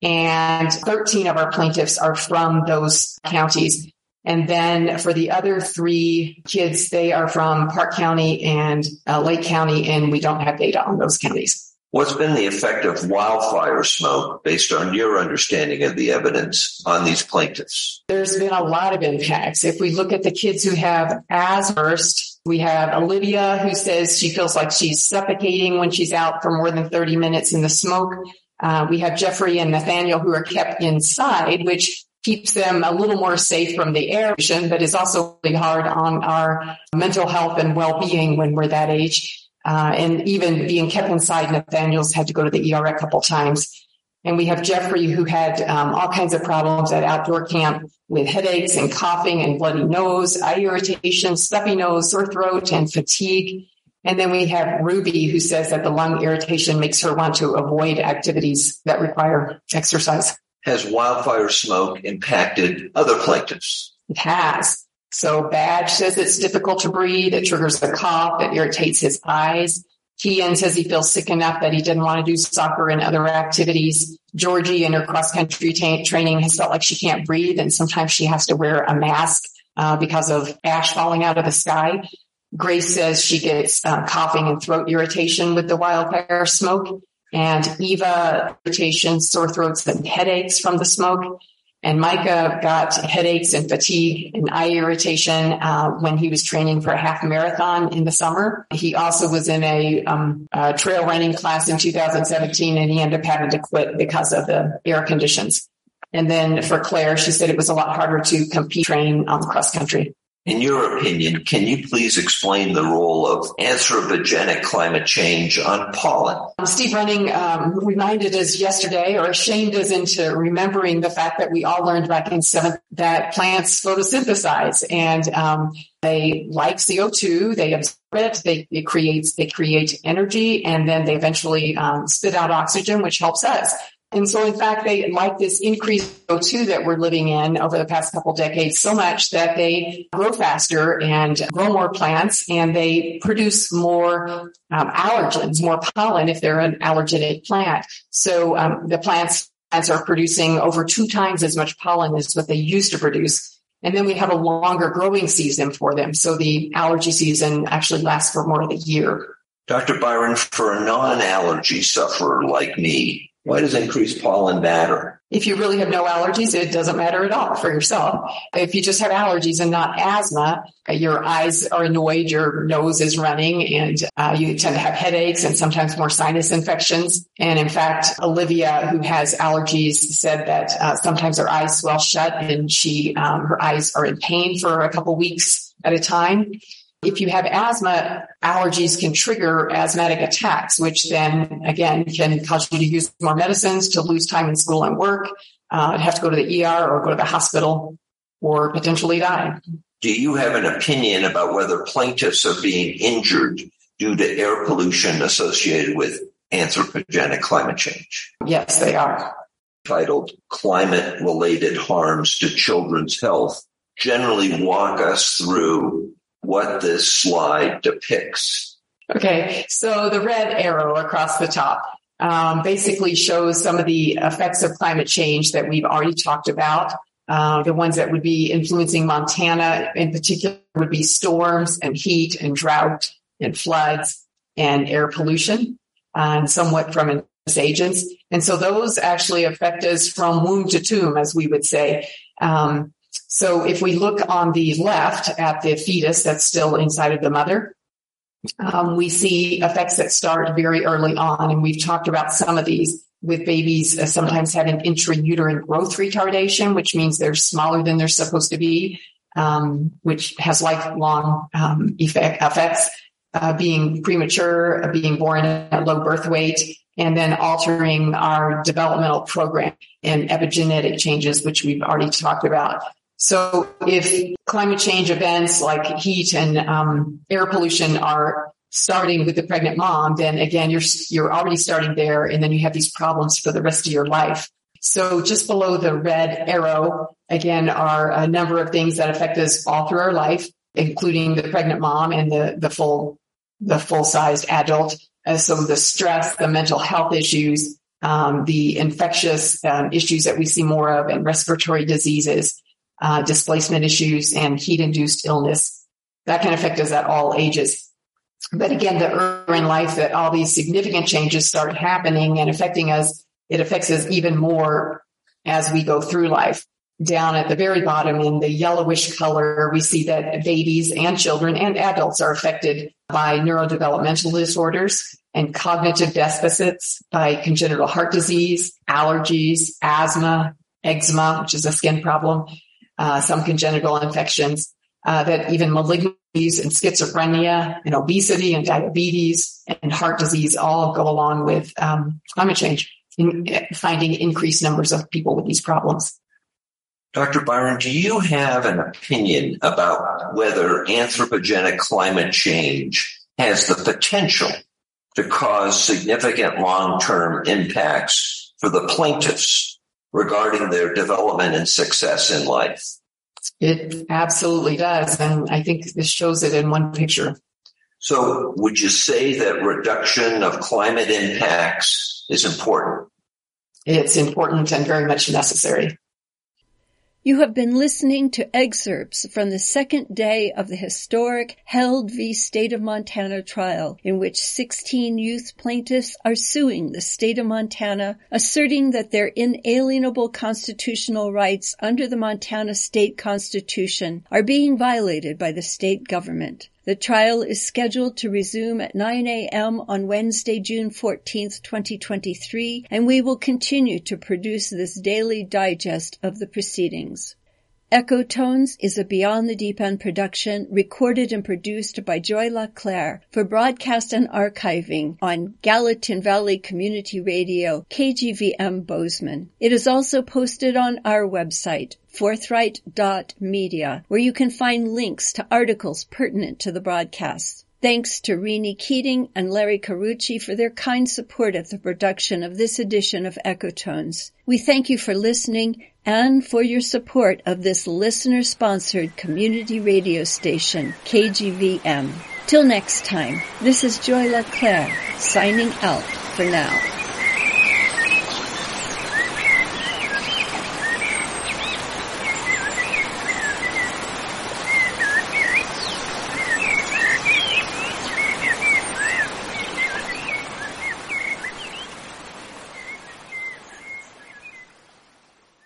And thirteen of our plaintiffs are from those counties. And then for the other three kids, they are from Park County and uh, Lake County, and we don't have data on those counties. What's been the effect of wildfire smoke based on your understanding of the evidence on these plaintiffs? There's been a lot of impacts. If we look at the kids who have asthma, we have Olivia, who says she feels like she's suffocating when she's out for more than thirty minutes in the smoke. Uh, we have Jeffrey and Nathaniel, who are kept inside, which keeps them a little more safe from the air pollution, but is also really hard on our mental health and well-being when we're that age. Uh, and even being kept inside, Nathaniel's had to go to the E R a couple times. And we have Jeffrey, who had um, all kinds of problems at outdoor camp with headaches and coughing and bloody nose, eye irritation, stuffy nose, sore throat, and fatigue. And then we have Ruby, who says that the lung irritation makes her want to avoid activities that require exercise. Has wildfire smoke impacted other plaintiffs? It has. So Badge says it's difficult to breathe. It triggers a cough. It irritates his eyes. Kean says he feels sick enough that he didn't want to do soccer and other activities. Georgie, in her cross-country ta- training, has felt like she can't breathe, and sometimes she has to wear a mask uh, because of ash falling out of the sky. Grace says she gets uh, coughing and throat irritation with the wildfire smoke. And Eva, irritation, sore throats, and headaches from the smoke. And Micah got headaches and fatigue and eye irritation uh, when he was training for a half marathon in the summer. He also was in a, um, a trail running class in two thousand seventeen, and he ended up having to quit because of the air conditions. And then for Claire, she said it was a lot harder to compete train on cross country. In your opinion, can you please explain the role of anthropogenic climate change on pollen? Steve Running um, reminded us yesterday, or shamed us into remembering the fact that we all learned back in seventh that plants photosynthesize, and um, they like C O two, they absorb it, they it creates they create energy, and then they eventually um, spit out oxygen, which helps us. And so, in fact, they like this increased C O two that we're living in over the past couple decades so much that they grow faster and grow more plants, and they produce more um, allergens, more pollen if they're an allergenic plant. So um, the plants, plants are producing over two times as much pollen as what they used to produce. And then we have a longer growing season for them. So the allergy season actually lasts for more than a year. Doctor Byron, for a non-allergy sufferer like me, why does increased pollen matter? If you really have no allergies, it doesn't matter at all for yourself. If you just have allergies and not asthma, your eyes are annoyed, your nose is running, and uh, you tend to have headaches and sometimes more sinus infections. And in fact, Olivia, who has allergies, said that uh, sometimes her eyes swell shut and she um, her eyes are in pain for a couple weeks at a time. If you have asthma, allergies can trigger asthmatic attacks, which then, again, can cause you to use more medicines, to lose time in school and work, uh, have to go to the E R or go to the hospital, or potentially die. Do you have an opinion about whether plaintiffs are being injured due to air pollution associated with anthropogenic climate change? Yes, they are. Titled Climate-Related Harms to Children's Health, generally walk us through what this slide depicts. Okay, so the red arrow across the top um, basically shows some of the effects of climate change that we've already talked about. Uh, the ones that would be influencing Montana in particular would be storms and heat and drought and floods and air pollution, uh, and somewhat from agents. And so those actually affect us from womb to tomb, as we would say. Um, So if we look on the left at the fetus that's still inside of the mother, um, we see effects that start very early on. And we've talked about some of these with babies uh, sometimes having intrauterine growth retardation, which means they're smaller than they're supposed to be, um, which has lifelong um, effect, effects, uh, being premature, uh, being born at low birth weight, and then altering our developmental program and epigenetic changes, which we've already talked about. So if climate change events like heat and um, air pollution are starting with the pregnant mom, then again, you're you're already starting there, and then you have these problems for the rest of your life. So just below the red arrow, again, are a number of things that affect us all through our life, including the pregnant mom and the, the full the full-sized adult. Uh, so the stress, the mental health issues, um, the infectious um, issues that we see more of, and respiratory diseases, Uh, displacement issues, and heat-induced illness. That can affect us at all ages. But again, the earlier in life that all these significant changes start happening and affecting us, it affects us even more as we go through life. Down at the very bottom in the yellowish color, we see that babies and children and adults are affected by neurodevelopmental disorders and cognitive deficits, by congenital heart disease, allergies, asthma, eczema, which is a skin problem, Uh, some congenital infections, uh, that even malignancies and schizophrenia and obesity and diabetes and heart disease all go along with um, climate change, in finding increased numbers of people with these problems. Doctor Byron, do you have an opinion about whether anthropogenic climate change has the potential to cause significant long-term impacts for the plaintiffs regarding their development and success in life? It absolutely does. And I think this shows it in one picture. So would you say that reduction of climate impacts is important? It's important and very much necessary. You have been listening to excerpts from the second day of the historic Held v. State of Montana trial, in which sixteen youth plaintiffs are suing the state of Montana, asserting that their inalienable constitutional rights under the Montana State Constitution are being violated by the state government. The trial is scheduled to resume at nine a.m. on Wednesday, June fourteenth, twenty twenty-three, and we will continue to produce this daily digest of the proceedings. Echotones is a Beyond the Deep End production, recorded and produced by Joy LaClaire for broadcast and archiving on Gallatin Valley Community Radio, K G V M Bozeman. It is also posted on our website, forthright dot media, where you can find links to articles pertinent to the broadcast. Thanks to Rini Keating and Larry Carucci for their kind support at the production of this edition of Echotones. We thank you for listening and for your support of this listener-sponsored community radio station, K G V M. Till next time, this is Joy LaClaire, signing out for now.